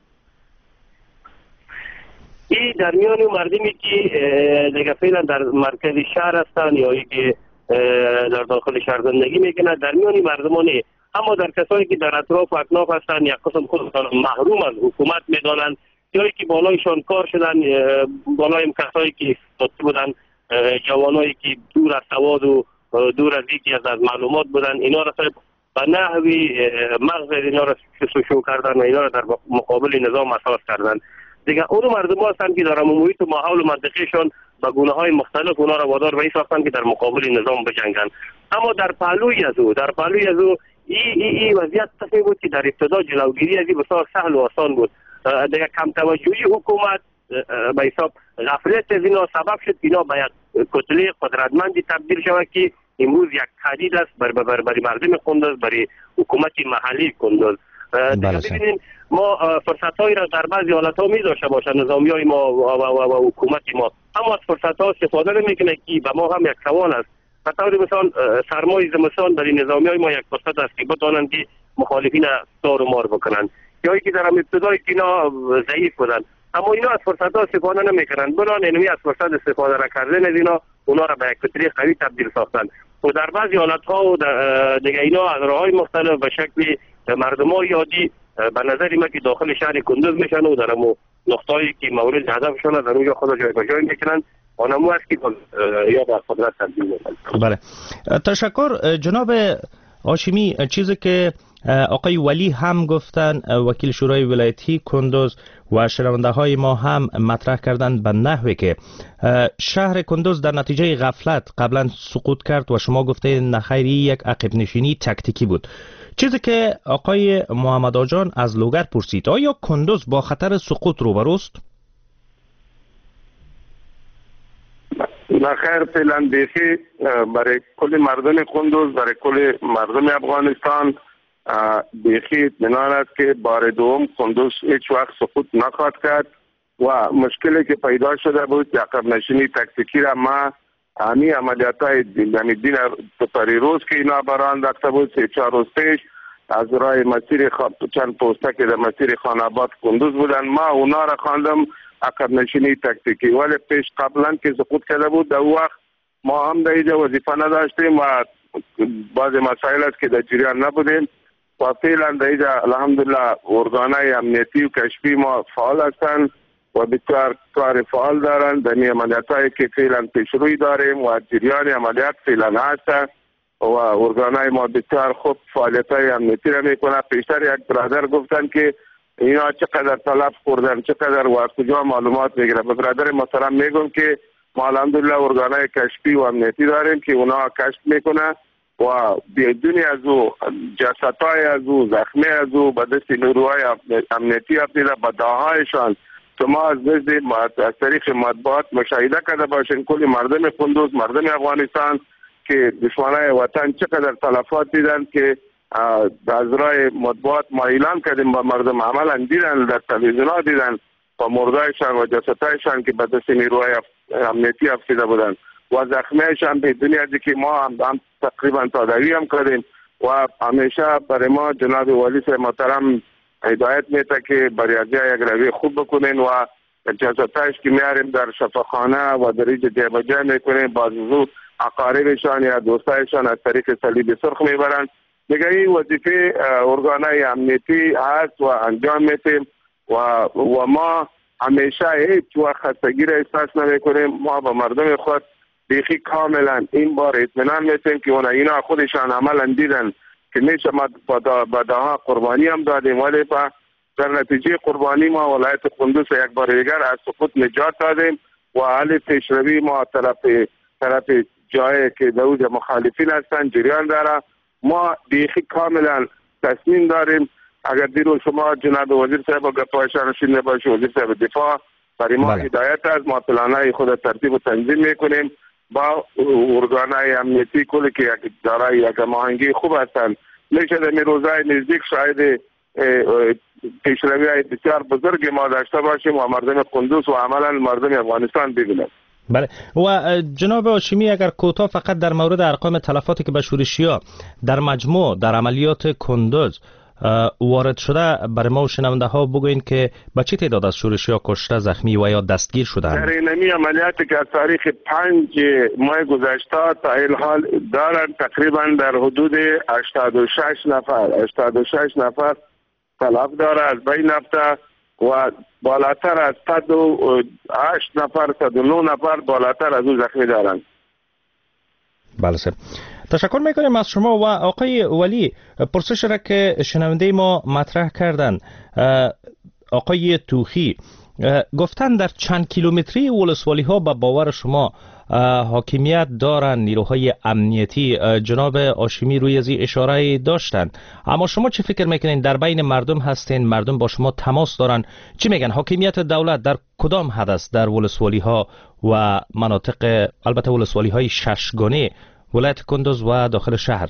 این در میان مردمی که دیگه فعلا در مرکز شهر هستن یا که در داخل شهر زندگی میکنن، در میان مردمانی، اما در کسایی که در اطراف و اکناف هستن یک قسم خودشان محروم از حکومت میدانند، یا که بالایشان کار شدن، بالای کسایی که بودن، جوانایی که دور از سواد و دور از یکی از معلومات بودن، اینا را به نحوی مغز اینا را شو کردن و اینا را در مقابل نظام اساس کردن. دیگه اون مردم هستن که در محیط و ماحول و منطقهشان به گونه های مختلف اونا را وادار به این ساختن که در مقابل نظام بجنگن. اما در پهلوی از او این وضعیت تصمیم بود که در ابتدا جلوگیری از این بسیار سهل و آسان بود. دیگه کم توجهی حکومت به حساب غفلت از اینا سبب شد اینا به یک کتله قدرتمندی تبدیل شود که امروز یک تهدید است برای مردم کندوز، برای حکومت محلی کندوز. ببینید ما فرصت‌هایی را در بعضی حالت‌ها می‌داشته باشند نظامیای ما و حکومت ما، اما از فرصت‌ها استفاده نمی‌کنه که به ما هم یک سوال است. به طور مثال سرمای زمستان برای نظامیای ما یک فرصت است که بتوانند که مخالفین دار و مار بکنند، یا که در ابتدای که اینا ضعیف بودند، اما اینا از فرصت‌ها استفاده نمی‌کنند، بلان اینمی از فرصت استفاده را کردن از اینا اونا را به یک کتله قوی تبدیل ساختند و در بعضی حالت‌ها و دیگه اینا از راه‌های مختلف به شکل مردمای عادی به نظر ما که داخل شهر کندوز میشن و در امو نقطه‌ای که مورد هدفشون در اونجا خود جای به جای میکنن، آنمو است که یا به قدرت تبدیل میشن. بله تشکر جناب هاشمی. چیزی که آقای ولی هم گفتن، وکیل شورای ولایتی کندوز و شنونده های ما هم مطرح کردن به نحوی که شهر کندوز در نتیجه غفلت قبلا سقوط کرد و شما گفته نخیری یک عقب نشینی تکتیکی بود. چیزی که آقای محمد آجان از لوگر پرسید، آیا کندوز با خطر سقوط روبروست؟ نخیر فعلا بیخی برای کل مردم کندوز، برای کل مردم افغانستان بیخی اطمینان است که بار دوم کندوز هیچ وقت سقوط نخواهد کرد و مشکلی که پیدا شده بود عقب نشینی تاکتیکی را ما همین عملیاتای دین پریروز که اینا بران رفته بود 3-4 روز پیش از راه مسیر چند پوسته که در مسیر خان آباد کندوز بودن، ما اونا را خواندم عقب نشینی تاکتیکی، ولی پیش قبلا که سقوط کرده بود در وقت ما هم در اینجا وظیفه نداشتیم و بعض مسائل است که در جریان نبودیم و فعلا در اینجا الحمدلله ارگانهای امنیتی و کشفی ما فعال هستند و بسیار کار فعال دارند. در این عملیاتایی که فعلا پیشروی داریم و جریان عملیات فعلا هست و ارگانهای ما بسیار خوب فعالیت‌های امنیتی را میکنه. پیشتر یک برادر گفتن که اینا چقدر طلب خوردن، چقدر و از کجا معلومات میگیرن. به برادر محترم میگم که ما الحمدلله ارگانهای کشفی و امنیتی داریم که اونا کشف میکنه و بدون از او جسدهای از او زخمی از او به دست نیروهای امنیتی افتیده به داهایشان شما از طریق مطبوعات مشاهده کرده باشین کل مردم کندوز، مردم افغانستان که دشمنای وطن چقدر تلفات دیدن که از راه مطبوعات ما اعلان کردیم با مردم عملا دیدن، در تلویزیون ها دیدن و مردایشان و جسدهایشان که به دست نیروهای امنیتی افتیده بودن و زخمیشان به دنیا که ما هم تقریبا تداوی هم کردیم و همیشه برای ما جناب والی صاحب محترم هدایت میده که برای یک روی خوب بکنین و جسدهایش که میاریم در شفاخانه و در اینجا جابجا میکنیم، باز زود اقاربشان یا دوستایشان از طریق صلیب سرخ میبرن. دیگه این وظیفه ارگانهای امنیتی هست و انجام میدیم و ما همیشه هیچ وقت خستگی را احساس نمیکنیم. ما با مردم خود بیخی کاملا این بار اطمینان میدیم که اینا خودشان عملا دیدن که میشه ما با داها قربانی هم دادیم، ولی در نتیجه قربانی ما ولایت کندوز یک بار دیگر از سقوط نجات دادیم و حال پیشروی ما طرف جایی که دوج مخالفین هستن جریان داره. ما بیخی کاملا تصمیم داریم. اگر دیرو شما جناب وزیر صاحب گپایشان شنیده باشی، وزیر صاحب دفاع برای ما هدایت از ما پلانهای خود ترتیب و تنظیم میکنیم با ارگانهای امنیتی کلی که دارای یک هماهنگی خوب هستند. میشه در روزهای نزدیک شاید پیشروی های بسیار بزرگ ما داشته باشیم و مردم کندوز و عملا مردم افغانستان ببینند. بله و جناب هاشمی اگر کوتاه فقط در مورد ارقام تلفاتی که به شورشی‌ها در مجموع در عملیات کندوز وارد شده برای ما و شنونده ها بگوین که به چه تعداد از شورشی‌ها کشته، زخمی و یا دستگیر شدند؟ در این عملیاتی که از تاریخ 5 ماه گذشته تا این حال دارن تقریبا در حدود 86 نفر تلف داره از بین رفته و بالاتر از 108 نفر 109 نفر بالاتر از او زخمی دارند. بله سر، تشکر میکنیم از شما. و آقای ولی پرسش را که شنونده ما مطرح کردن آقای توخی گفتن در چند کیلومتری ولسوالی ها به باور شما حاکمیت دارن نیروهای امنیتی. جناب هاشمی روی از این اشاره داشتن، اما شما چه فکر میکنین؟ در بین مردم هستین، مردم با شما تماس دارن، چی میگن؟ حاکمیت دولت در کدام حد است در ولسوالی ها و مناطق، البته ولسوالی های ششگانه ولایت کندوز و داخل شهر؟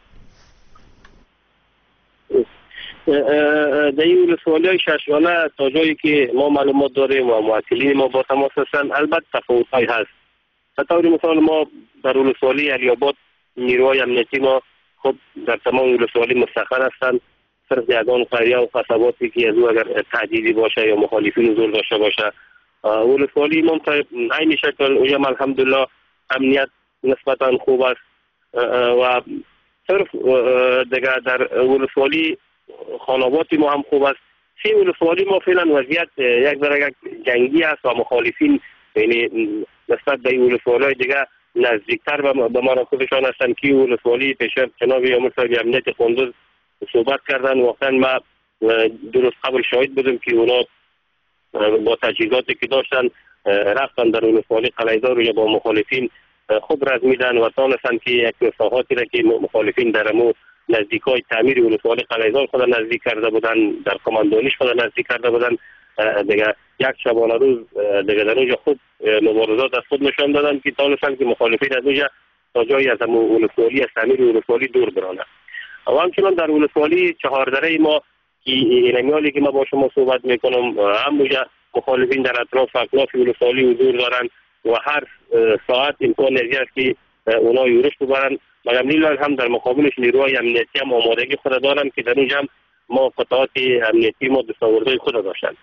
در این ولسوالی های ششگانه تا جایی که ما معلومات داریم و موکلین ما با تماس هستن البته تفاوت های هست. طور مثال ما در ولسوالی علی‌آباد نیروهای امنیتی ما خب در تمام ولسوالی مستقر هستند، صرف یگان قریه و قصباتی که از او اگر تعدیلی باشه یا مخالفین حضور داشته باشه. ولسوالی ما عین شکل اونجا الحمدلله امنیت نسبتا خوب است و صرف دیگه در ولسوالی خانواتی ما هم خوب است. سی ولسوالی ما فعلا وضعیت یک درجه جنگی است و مخالفین یعنی نسبت به ولسوالی دیگه نزدیکتر به مراکزشان هستند که ولسوالی پیشتر جناب امیر صاحب امنیت کندوز صحبت کردن. واقعا ما درست قبل شاهد بودیم که اونا با تجهیزاتی که داشتن رفتن در ولسوالی قلعه‌دار یا با مخالفین خوب رزمیدن و تانستن که یک ساحاتی را که مخالفین در امو نزدیکای تعمیر ولسوالی قلعه‌دار خود نزدیک کرده بودن، در کماندونیش خود نزدیک کرده بودن، دیگه یک شبانه روز دیگه در اونجا خود مبارزات از خود نشان دادن که تانستن که مخالفین از اونجا تا جایی از ولسوالی از تعمیر ولسوالی دور برانند. و همچنان در ولسوالی چهاردره ما که اینمیالی که ما با شما صحبت میکنم همونجا مخالفین در اطراف اکناف ولسوالی حضور دارند و هر ساعت امکان است که اونا یورش ببرند. مگر نیلال هم در مقابلش نیروهای امنیتی هم آمادگی خود دارند که در اونجا هم ما قطعات امنیتی ما دستاوردهای خود داشتند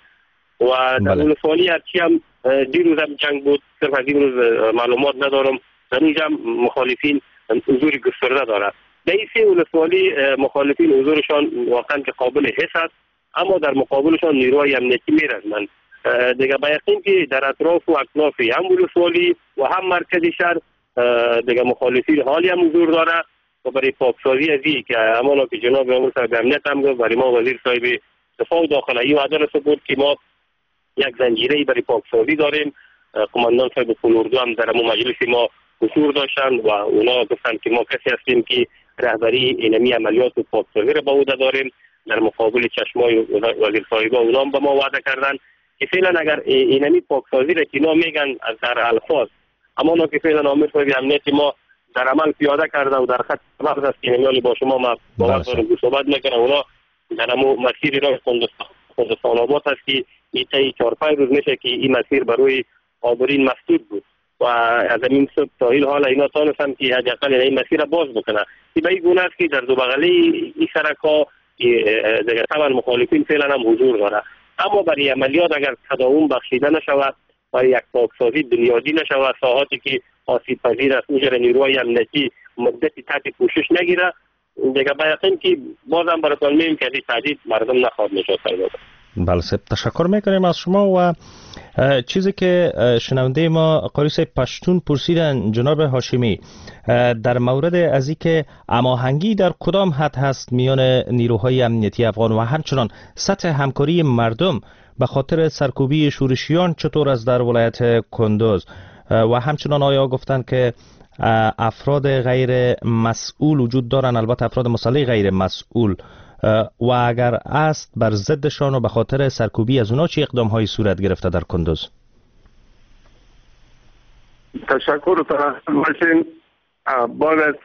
و در ولسوالی هرچی هم دیروز هم جنگ بود، صرف از این روز معلومات ندارم، در اونجا هم مخالفین حضور گسترده دارند. در این سه ولسوالی مخالفین حضورشان واقعا که قابل حس است، اما در مقابلشان نیروهای امنیتی میرزمند. دیگه با یقین که در اطراف و اکناف هم ولسوالی و هم مرکز شهر دیگه مخالفین حالی هم حضور داره و برای پاکسازی از این که همانا که جناب امور صاحب امنیت هم گفت برای ما وزیر صاحب دفاع داخلی وعده رسید بود که ما یک زنجیره برای پاکسازی داریم. قماندان صاحب پولوردو هم در مجلس ما حضور داشتن و اونا گفتن که ما کسی هستیم که رهبری اینمی عملیات و پاکسازی را به عهده داریم. در مقابل چشمای وزیر صاحبا اونا هم به ما وعده کردن که فعلا اگر اینمی پاکسازی را که اینا میگن در الفاظ، اما که فعلا امیر صاحب امنیت ما در عمل پیاده کرده و در خط سبز است که اینمی با شما ما باور داریم صحبت میکنه. اونا در مسیر راه خوزستان آباد است که این 4-5 روز میشه که این مسیر برای آبرین مسدود بود و از این صبح تا این حال اینا تانستن که حداقل این مسیر باز بکنه. این به این گونه است که در دو بغلی این سرک‌ها دیگر طبعا مخالفین فعلا هم حضور داره، اما برای عملیات اگر تداوم بخشیده نشود و یک پاکسازی بنیادی نشود، ساحاتی که آسیب پذیر است اونجا نیروهای امنیتی مدتی تحت پوشش نگیره، دیگه با یقین که بازم براتون میگم که این تهدید مردم نخواهد نشد. بله سب تشکر میکنیم از شما. و چیزی که شنونده ما قاری صاحب پشتون پرسیدن جناب هاشمی در مورد از اینکه هماهنگی در کدام حد هست میان نیروهای امنیتی افغان و همچنان سطح همکاری مردم به خاطر سرکوبی شورشیان چطور است در ولایت کندوز، و همچنان آیا گفتن که افراد غیر مسئول وجود دارن، البته افراد مسلح غیر مسئول، و اگر است بر ضدشان و به خاطر سرکوبی از اونا چه اقدام هایی صورت گرفته در کندوز؟ تشکر باشین. بعد از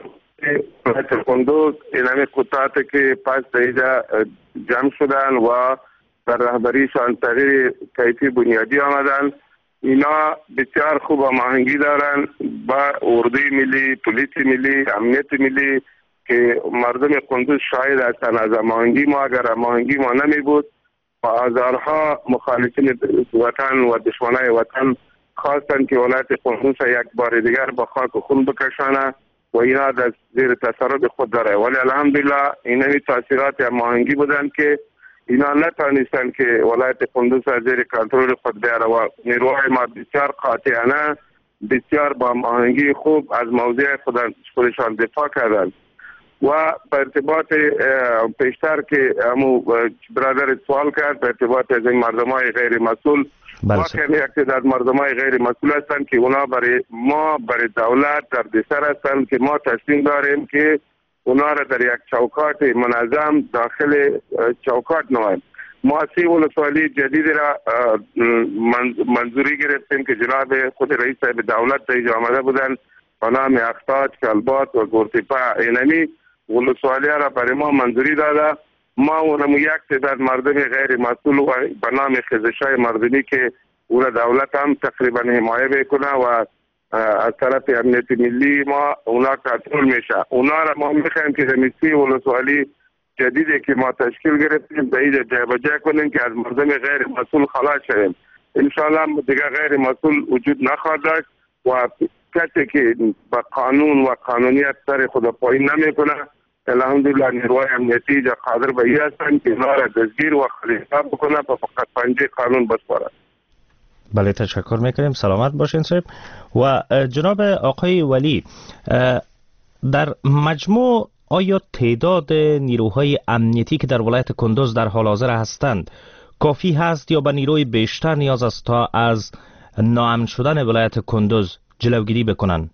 کندوز این همه قطعاتی که پس دیجا جمع شدن و در رهبریشان تغییر کیفی بنیادی آمدن، اینا بسیار خوب هماهنگی دارن با اردوی ملی، پلیس ملی، امنیت ملی که مردم کندوز شاهد هستند از هماهنگی ما. اگر هماهنگی ما نمی بود و هزارها مخالفین وطن و دشمنای وطن خواستند که ولایت کندوز یک بار دیگر با خاک و خون بکشانه و اینا در زیر تصرف خود داره، ولی الحمدلله اینمی تاثیرات هماهنگی بودند که اینا نتانستن که ولایت کندوز از زیر کنترل خود بیاره و نیروهای ما بسیار قاطعانه بسیار با هماهنگی خوب از موضع خودشان دفاع کردند. و به ارتباط پیشتر که همو برادر سوال کرد به ارتباط از این مردمای غیر مسئول، واقعا یک تعداد مردمای غیر مسئول هستند که اونا برای ما برای دولت در دستر هستند که ما تصمیم داریم که اونا را در یک چوکات منظم داخل چوکات نویم. ما سی ولسوالی جدید را منظوری گرفتیم که جناب خود رئیس صاحب دولت در اینجا آمده بودند به نام اختاج، کلبات و گورتیپا، اینمی ولسوالی را برای ما منظوری داده. ما اونم یک تعداد مردم غیر مسئول و به نام خزشای مردمی که اون دولت هم تقریبا حمایه بکنه و از طرف امنیت ملی ما اونا کنترل میشه. اونا را ما میخوایم که زمینی ولسوالی جدیدی که ما تشکیل گرفتیم به اینجا جابجا کنیم که از مردم غیر مسئول خلاص شویم. ان شاء الله دیگه غیر مسئول وجود نخواهد داشت و کسی که با قانون و قانونیت سر خود پایی نمیکنه. الحمدلله نیروهای امنیتی جا قادر به این هستند که اینا را دستگیر و خلیفه بکنه و فقط پنجه قانون بسپاره. بله تشکر میکنیم، سلامت باشین صاحب. و جناب آقای ولی، در مجموع آیا تعداد نیروهای امنیتی که در ولایت کندوز در حال حاضر هستند کافی هست یا به نیروی بیشتر نیاز است تا از ناامن شدن ولایت کندوز جلوگیری بکنن؟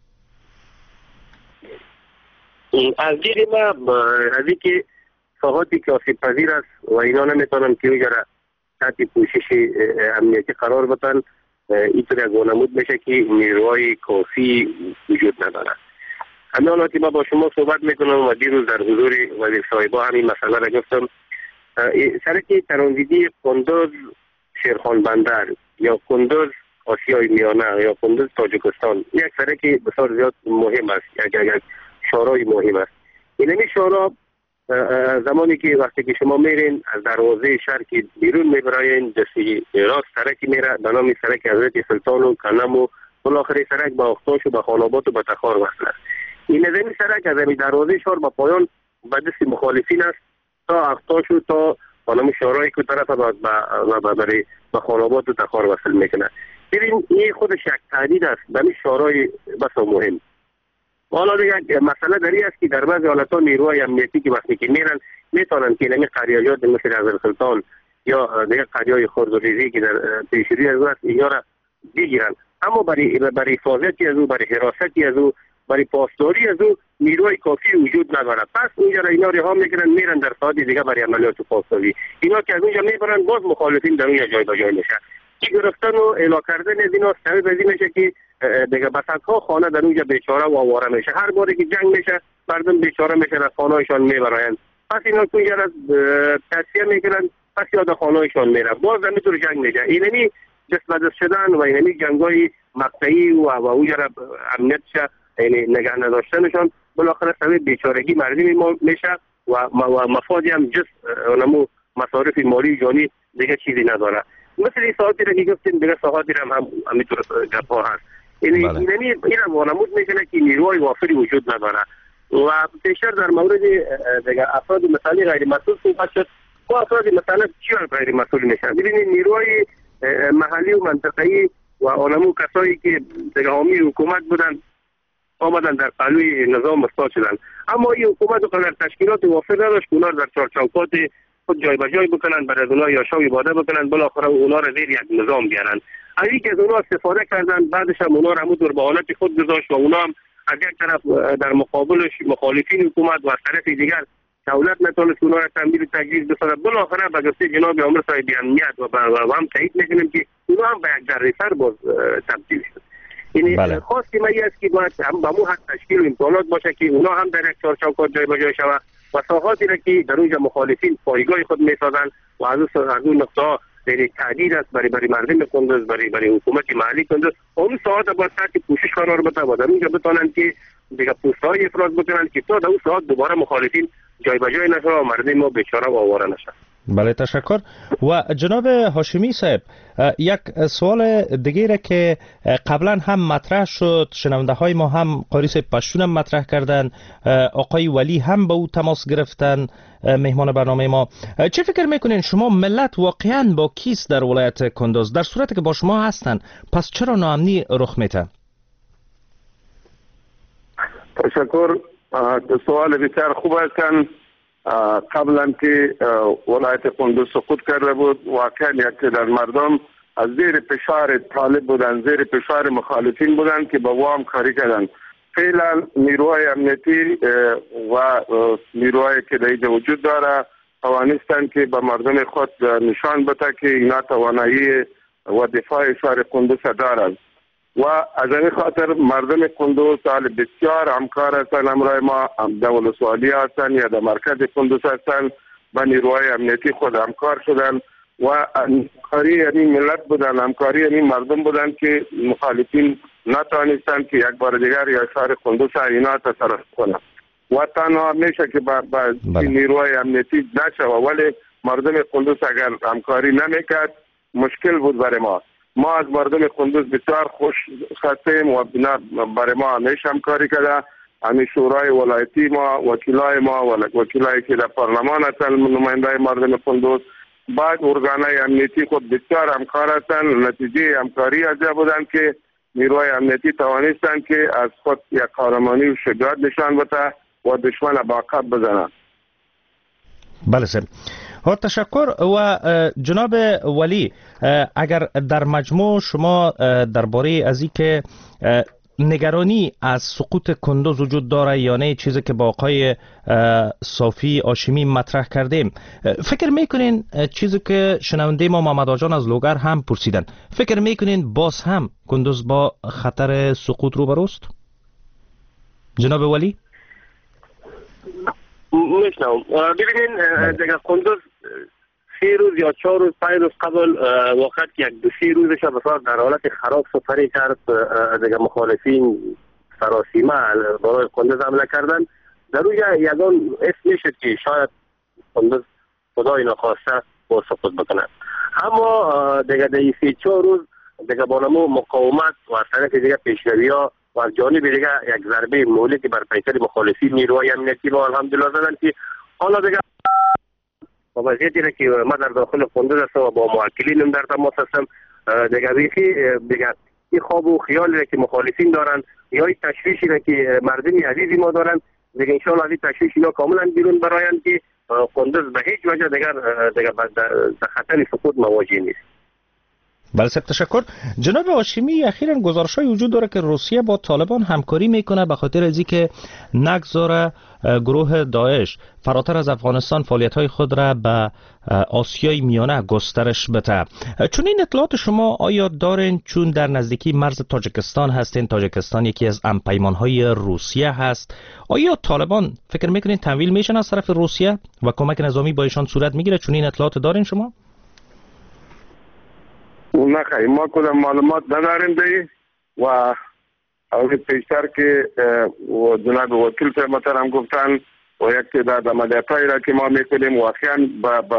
از دید ما از اینکه ساحاتی که آسیب پذیر است و اینا نمیتونن که اگر تحت پوشش امنیتی قرار بدن، اینطور یک وانمود میشه که نیروهای کافی وجود نداره. همین حالا که ما با شما صحبت میکنم و دیروز در حضور وزیر صاحبا همین مسئله را گفتم، سرک ترانزیتی کندوز شیرخان بندر یا کندوز آسیای میانه یا کندوز تاجیکستان یک سرک بسیار زیاد مهم است، یک شورای مهم است. اینمی شورا زمانی که وقتی که شما میرین از دروازه شهر که بیرون میبراین دستی راست سرکی میره به نام سرک حضرت سلطان و کنم و بالاخره سرک به اختاش و به خانابات و به تخار وصل است. این نظامی سرک از دروازه شهر به پایان به دست مخالفین است تا اختاش و تا خانم شورای که طرف برای به خانابات و تخار وصل میکنه. ببین این خودش یک تهدید است به این شورای بسا مهم. حالا یک مسئله داری است که در بعضی حالت‌ها نیروهای امنیتی که وقتی که میرن میتونن که اینمی قریاجات مثل حضرت سلطان یا دیگه قریای خردوریزی که در پیشروی از است اینا را بگیرن، اما برای حفاظتی از او، برای حراستی از او، برای پاسداری از او نیروی کافی وجود نداره. پس اونجا را اینا رها میکنن میرن در ساحت دیگه برای عملیات پاسداری. اینا که از اونجا میبرن باز مخالفین در اونجا جای به جای میشه. این گرفتن و اعلا کردن از اینا سبب از این میشه که دیگه بسات‌ها خانه در اونجا بیچاره و آواره میشه. هر باری که جنگ میشه مردم بیچاره میشن، از خانه‌هایشان میبرن. پس اینا که اونجا را تصفیه میکنن، پس یاد خانه‌هایشان میره. باز همینطور جنگ میشه. اینمی دست به دست شدن و اینمی جنگ‌های مقطعی و اونجا را امنیت شه، یعنی نگه نداشتنشان بالاخره سبب بیچارگی مردم میشه و مفادی هم جز اونمو مصارف مالی جانی دیگه چیزی نداره. مثل این ساعتی را که گفتیم دیگه ساعتی هم همینطور گپ‌ها هست. اینمی این وانمود میکنه که نیروهای وافری وجود نداره و پیشتر در مورد دیگه افراد مثالی غیر مسئول صحبت شد. با افراد مثلا چیان غیر مسئول میشن؟ ببینید نیروهای محلی و منطقه‌ای و اونمو کسایی که دیگه حامی حکومت بودن آمدن در پهلوی نظام استاد شدن، اما این حکومت و در تشکیلات وافر نداشت که اونا در چارچوبات خود جای به جای بکنن، برای از اونا یاشا و عباده بکنن، بالاخره اونا را زیر یک نظام بیارن. از اینکه از اونا استفاده کردن، بعدش هم اونا را همونطور به حالت خود گذاشت و اونا هم از یک طرف در مقابلش مخالفین حکومت و از طرف دیگر دولت نتونست اونا را تمویل تجهیز بسازه. بالاخره به گفته جناب عمر صاحب امنیت و هم تایید میکنیم که اونا هم به یک دردسر باز تبدیل شد. یعنی خواستی من است که باید هم به مو حد تشکیل و امکانات باشه که اونا هم در یک چارچوب جای به جای شود و ساحاتی را که در اونجا مخالفین پایگاه خود میسازن و از اون نقطه یعنی تهدید است برای مردم کندوز، برای حکومت محلی کندوز، اون ساحات باید تحت پوشش قرار بده و در اونجا بتونن که دیگه پوست‌های افراز بکنن که تا در اون ساحات دوباره مخالفین جای به جای نشه و مردم ما بیچاره و آواره نشه. بله تشکر. و جناب هاشمی صاحب یک سوال دیگه را که قبلا هم مطرح شد، شنونده های ما هم قاری صاحب پشتون هم مطرح کردن، آقای ولی هم به او تماس گرفتن، مهمان برنامه ما. چه فکر میکنین شما ملت واقعا با کیست در ولایت کندوز؟ در صورتی که با شما هستن پس چرا ناامنی رخ میده؟ تشکر. سوال بسیار خوب است. قبلا که ولایت کندوز سقوط کرده بود واقعا یک در مردم از زیر فشار طالب بودن، زیر فشار مخالفین بودن که با وام کاری کردن. فعلا نیروهای امنیتی و نیروهای که در وجود داره توانستن که به مردم خود نشان بده که اینا توانایی و دفاع شهر کندوز دارند و از این خاطر مردم کندوز سال بسیار همکار هستند. همراه ما در ولسوالی هستند یا در مرکز کندوز هستند و نیروهای امنیتی خود همکار شدند و همکاری یعنی ملت بودن، همکاری یعنی مردم بودن که مخالفین نتوانستند که یک بار دیگر یا شهر کندوز اینا تصرف کنند و تنها میشه که با نیروهای امنیتی نشه ولی مردم کندوز اگر همکاری نمیکرد مشکل بود برای ما. ما از مردم کندوز بسیار خوش هستیم و برای ما همیشه همکاری کرده. همین شورای ولایتی ما، وکیلای ما و وکیلایی که در پارلمان هستند نماینده مردم کندوز، بعد ارگانهای امنیتی خود بسیار همکار هستند. نتیجه همکاری از جا بودند که نیروهای امنیتی توانستند که از خود یک قهرمانی و شجاعت نشان بده و دشمن به عقب بزنند. بله سر. تشکر. و جناب ولی اگر در مجموع شما درباره از این که نگرانی از سقوط کندوز وجود داره یا نه، چیزی که با آقای صافی هاشمی مطرح کردیم، فکر میکنین چیزی که شنونده ما محمد آجان از لوگر هم پرسیدن، فکر میکنین باز هم کندوز با خطر سقوط روبروست؟ جناب ولی میشنم. ببینین دیگه کندوز 3 روز یا 4 روز 5 روز قبل وقت که 2-3 روزش بسیار در حالت خراب سفری کرد دیگه مخالفین سراسیمه برای کندز حمله کردن. در روی یگان اسم میشد که شاید کندز خدای نخواسته با سقوط بکنه. اما دیگه در 3-4 روز دیگه بانمو مقاومت و از طرف دیگه پیشروی ها و از جانب دیگه یک ضربه مهلکی بر پیکر مخالفین نیروهای امنیتی ما الحمدلله زدن که حالا دیگه با وضعیتی را که ما در داخل کندز هستم و با موکلینم در تماس هستم دیگه دیگه این خواب و خیالی را که مخالفین دارن یا این تشویشی را که مردمی عزیزی ما دارن دیگه انشاءالله از این تشویش اینا کاملا بیرون برایند که کندز به هیچ وجه دیگه در خطر سقوط مواجه نیست. بله سب تشکر. جناب هاشمی، اخیراً گزارش‌های وجود داره که روسیه با طالبان همکاری میکنه به خاطر از اینکه نگذاره گروه داعش فراتر از افغانستان فعالیت‌های خود را به آسیای میانه گسترش بده. چون این اطلاعات شما آیا دارین؟ چون در نزدیکی مرز تاجیکستان هستین، تاجیکستان یکی از همپیمان‌های روسیه هست. آیا طالبان فکر میکنین تمویل میشن از طرف روسیه و کمک نظامی با ایشان صورت میگیره؟ چون این اطلاعات دارین شما؟ نه خیلی ما کدام معلومات نداریم دی و اولی پیشتر که جناب وکیل صاحب هم گفتن و یک تعداد عملیاتایی را که ما میکنیم واقعا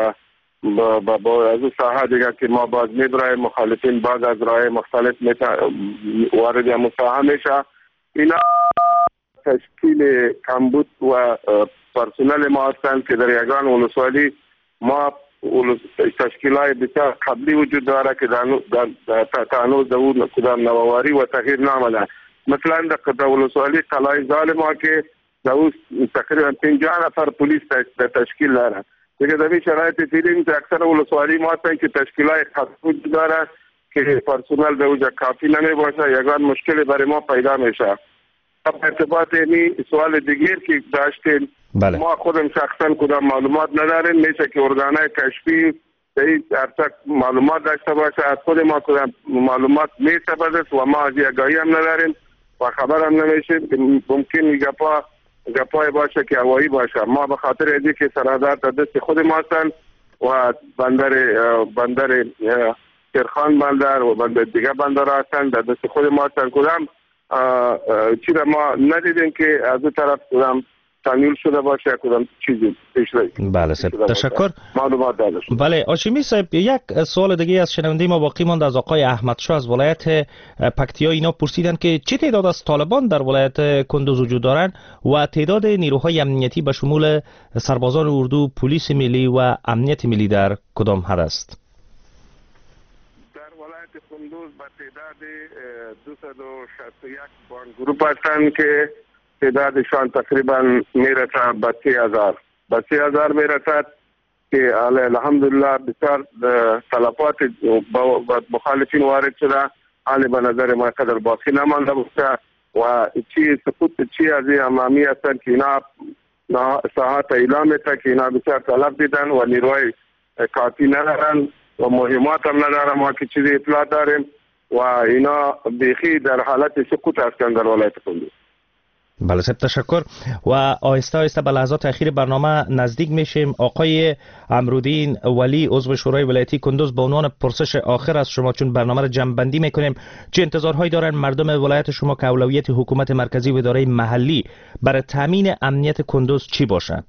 با از ساحه دیگه که ما باز میبرایم مخالفین باز از راه مختلف وارد مساحه میشه. اینا تشکیل کمبود و پرسنل ما هستند که در یگان ولسوالی ما تشکیلات بسیار قبلی وجود داره که تا هنوز دور کدام نوآوری و تغییر نامده. مثلا در ولسوالی قلعه ظالم که داوس تقریبا 50 نفر پلیس تشکیل داره. دیگه در این شرایط دیدیم که اکثر ولسوالی ما هستن که تشکیلات قبلی وجود داره که پرسنل در اونجا کافی نمی باشه، یگان مشکل برای ما پیدا میشه. ارتباط اینی سوال دیگر که داشتیم بله. ما خودم شخصا کدام معلومات نداریم، میشه که ارگانهای کشفی در ارتق معلومات داشته باشه. از خود ما کدام معلومات میشه بده و ما از یگاهی هم نداریم و خبر هم نمیشه. ممکن گپای باشه که هوایی باشه. ما به خاطر اینکه که سرحدات در دست خود ما هستن و بندر کرخان بندر و بندر دیگه بندر هستن در دست خود ما هستن. کدام چیزا ما ندیدیم که از اون طرف کدام تمویل شده باشه کدام چیزی پیش رفت. بله صاحب تشکر. معلومات داشت. بله هاشمی صاحب، یک سوال دیگه از شنونده ما باقی ماند از آقای احمدشاه از ولایت پکتیا. اینا پرسیدن که چه تعداد از طالبان در ولایت کندز وجود دارند و تعداد نیروهای امنیتی به شمول سربازان اردو، پلیس ملی و امنیت ملی در کدام حد است؟ کندوز با تعداد 261 گروپ هستند که تعدادشان تقریبا میرسد به 30,000 میرسد که الحمدلله بسیار تلفات مخالفین وارد شده. حالی به نظر ما قدر باقی نمانده بوده و سقوط چی از این امامی هستند که اینا ساحات اعلام میده که اینا بسیار طلب دیدن و نیروهای کافی ندارن و مهمات هم ندارم ما که چیزی اطلاع داریم و اینا بیخی در حالت سقوط هستند در ولایت کندوز. بله صاحب تشکر. و آهسته آهسته به لحظات اخیر برنامه نزدیک میشیم. آقای امرالدین ولی عضو شورای ولایتی کندوز، به عنوان پرسش آخر از شما، چون برنامه را جمع بندی میکنیم، چه انتظارهایی دارن مردم ولایت شما که اولویت حکومت مرکزی و اداره محلی برای تامین امنیت کندوز چی باشه؟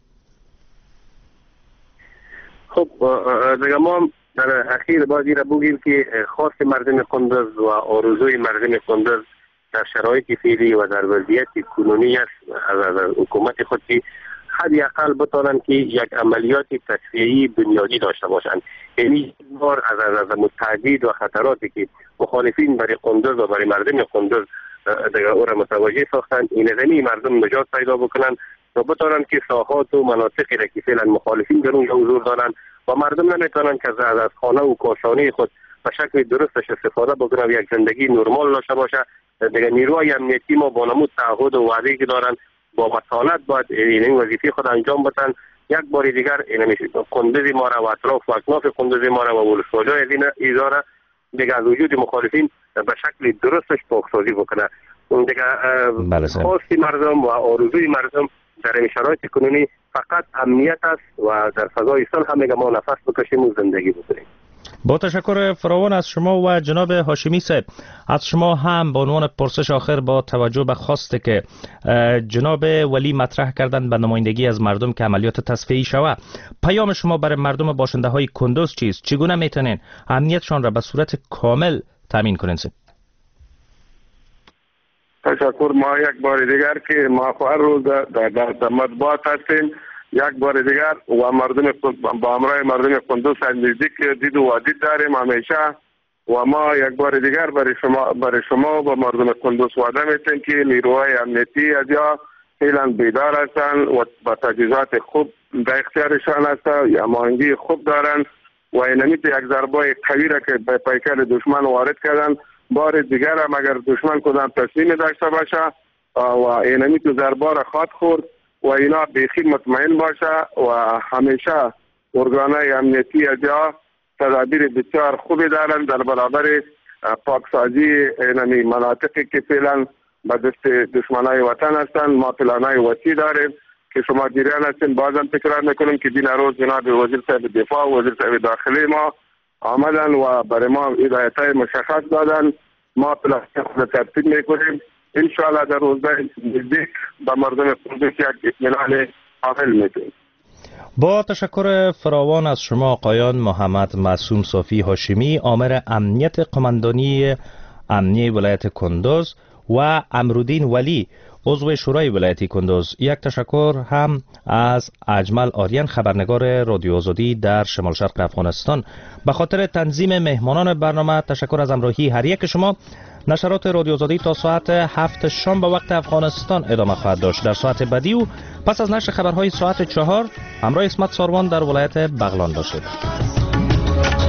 خب دیگه ما در اخیر بازی را بگیم که خواست مردم کندوز و آرزوی مردم کندوز در شرایط فعلی و در وضعیت کنونی است از حکومت خود که حدی اقل بتانند که یک عملیات تصفیه‌ای بنیادی داشته باشند. یعنی بار از متعدد و خطراتی که مخالفین برای کندوز و برای مردم کندوز دیگه او را متوجه ساختند، این زمینی مردم نجات پیدا بکنند و بتانند که ساحات و مناطقی را که فعلا مخالفین در اونجا حضور دارند و مردم نمیتونند که از خانه و کاشانه خود به شکل درستش استفاده بکنند و یک زندگی نرمال داشته باشه. دیگه نیروهای امنیتی ما با نمود تعهد و وعده که دارن با مسئولیت باید این وظیفه خود انجام بدن. یک بار دیگر کندوز ما را و اطراف و اکناف کندوز ما را و ولسوالی از این اداره دیگه از وجود مخالفین به شکل درستش پاکسازی بکنه. دیگه خواست مردم و آرزوی مردم در این شرایط کنونی فقط امنیت است و در فضای صلح هم ما نفس بکشیم و زندگی بکنیم. با تشکر فراوان از شما و جناب هاشمی صاحب. از شما هم به عنوان پرسش آخر با توجه به خواسته که جناب ولی مطرح کردن به نمایندگی از مردم که عملیات تصفیه‌ای شود، پیام شما برای مردم باشنده های کندوز چیست؟ چگونه میتونین امنیتشان را به صورت کامل تامین کنین؟ تشکر. ما یک بار دیگر که ما هر روز در مطبوعات هستیم، یک بار دیگر و مردم با همراه مردم کندوز نزدیک دید و وادید داریم همیشه و ما یک بار دیگر برای شما و مردم کندوز وعده میتیم که نیروهای امنیتی از یا فعلا بیدار هستند و با تجهیزات خوب در اختیارشان است، هماهنگی خوب دارند و اینمیت یک ضربه قوی را که به پیکر دشمن وارد کردن بار دیگر هم اگر دشمن کدام تسلیم داشته باشه و اینمیت ضربه را خواهد خورد و اینا بیخی مطمئن باشه و همیشه ارگانهای امنیتی از جا تدابیر بسیار خوبی دارند در برابر پاکسازی اینمی مناطقی که فعلا به دست دشمنای وطن هستند. ما پلانای وسیع داریم که شما دیران هستین. بازم تکرار میکنیم که دین روز جناب وزیر صاحب دفاع و وزیر صاحب داخلی ما آمدن و برای ما هدایت‌های مشخص دادن. ما پلان خود ترتیب میکنیم. انشاءالله در روزهای نزدیک به مردم کندوز یک اطمینان کامل میدیم. با تشکر فراوان از شما آقایان محمد معصوم صافی هاشمی، آمر امنیت قماندانی امنیه ولایت کندوز و امرالدین ولی عضو شورای ولایتی کندوز. یک تشکر هم از اجمل آریان خبرنگار رادیو آزادی در شمال شرق افغانستان. به خاطر تنظیم مهمانان برنامه تشکر از همراهی هر یک شما. نشرات رادیو آزادی تا ساعت 7 شام به وقت افغانستان ادامه خواهد داشت. در ساعت بعدی و پس از نشر خبرهای ساعت 4 همراه اسمت ساروان در ولایت بغلان باشید.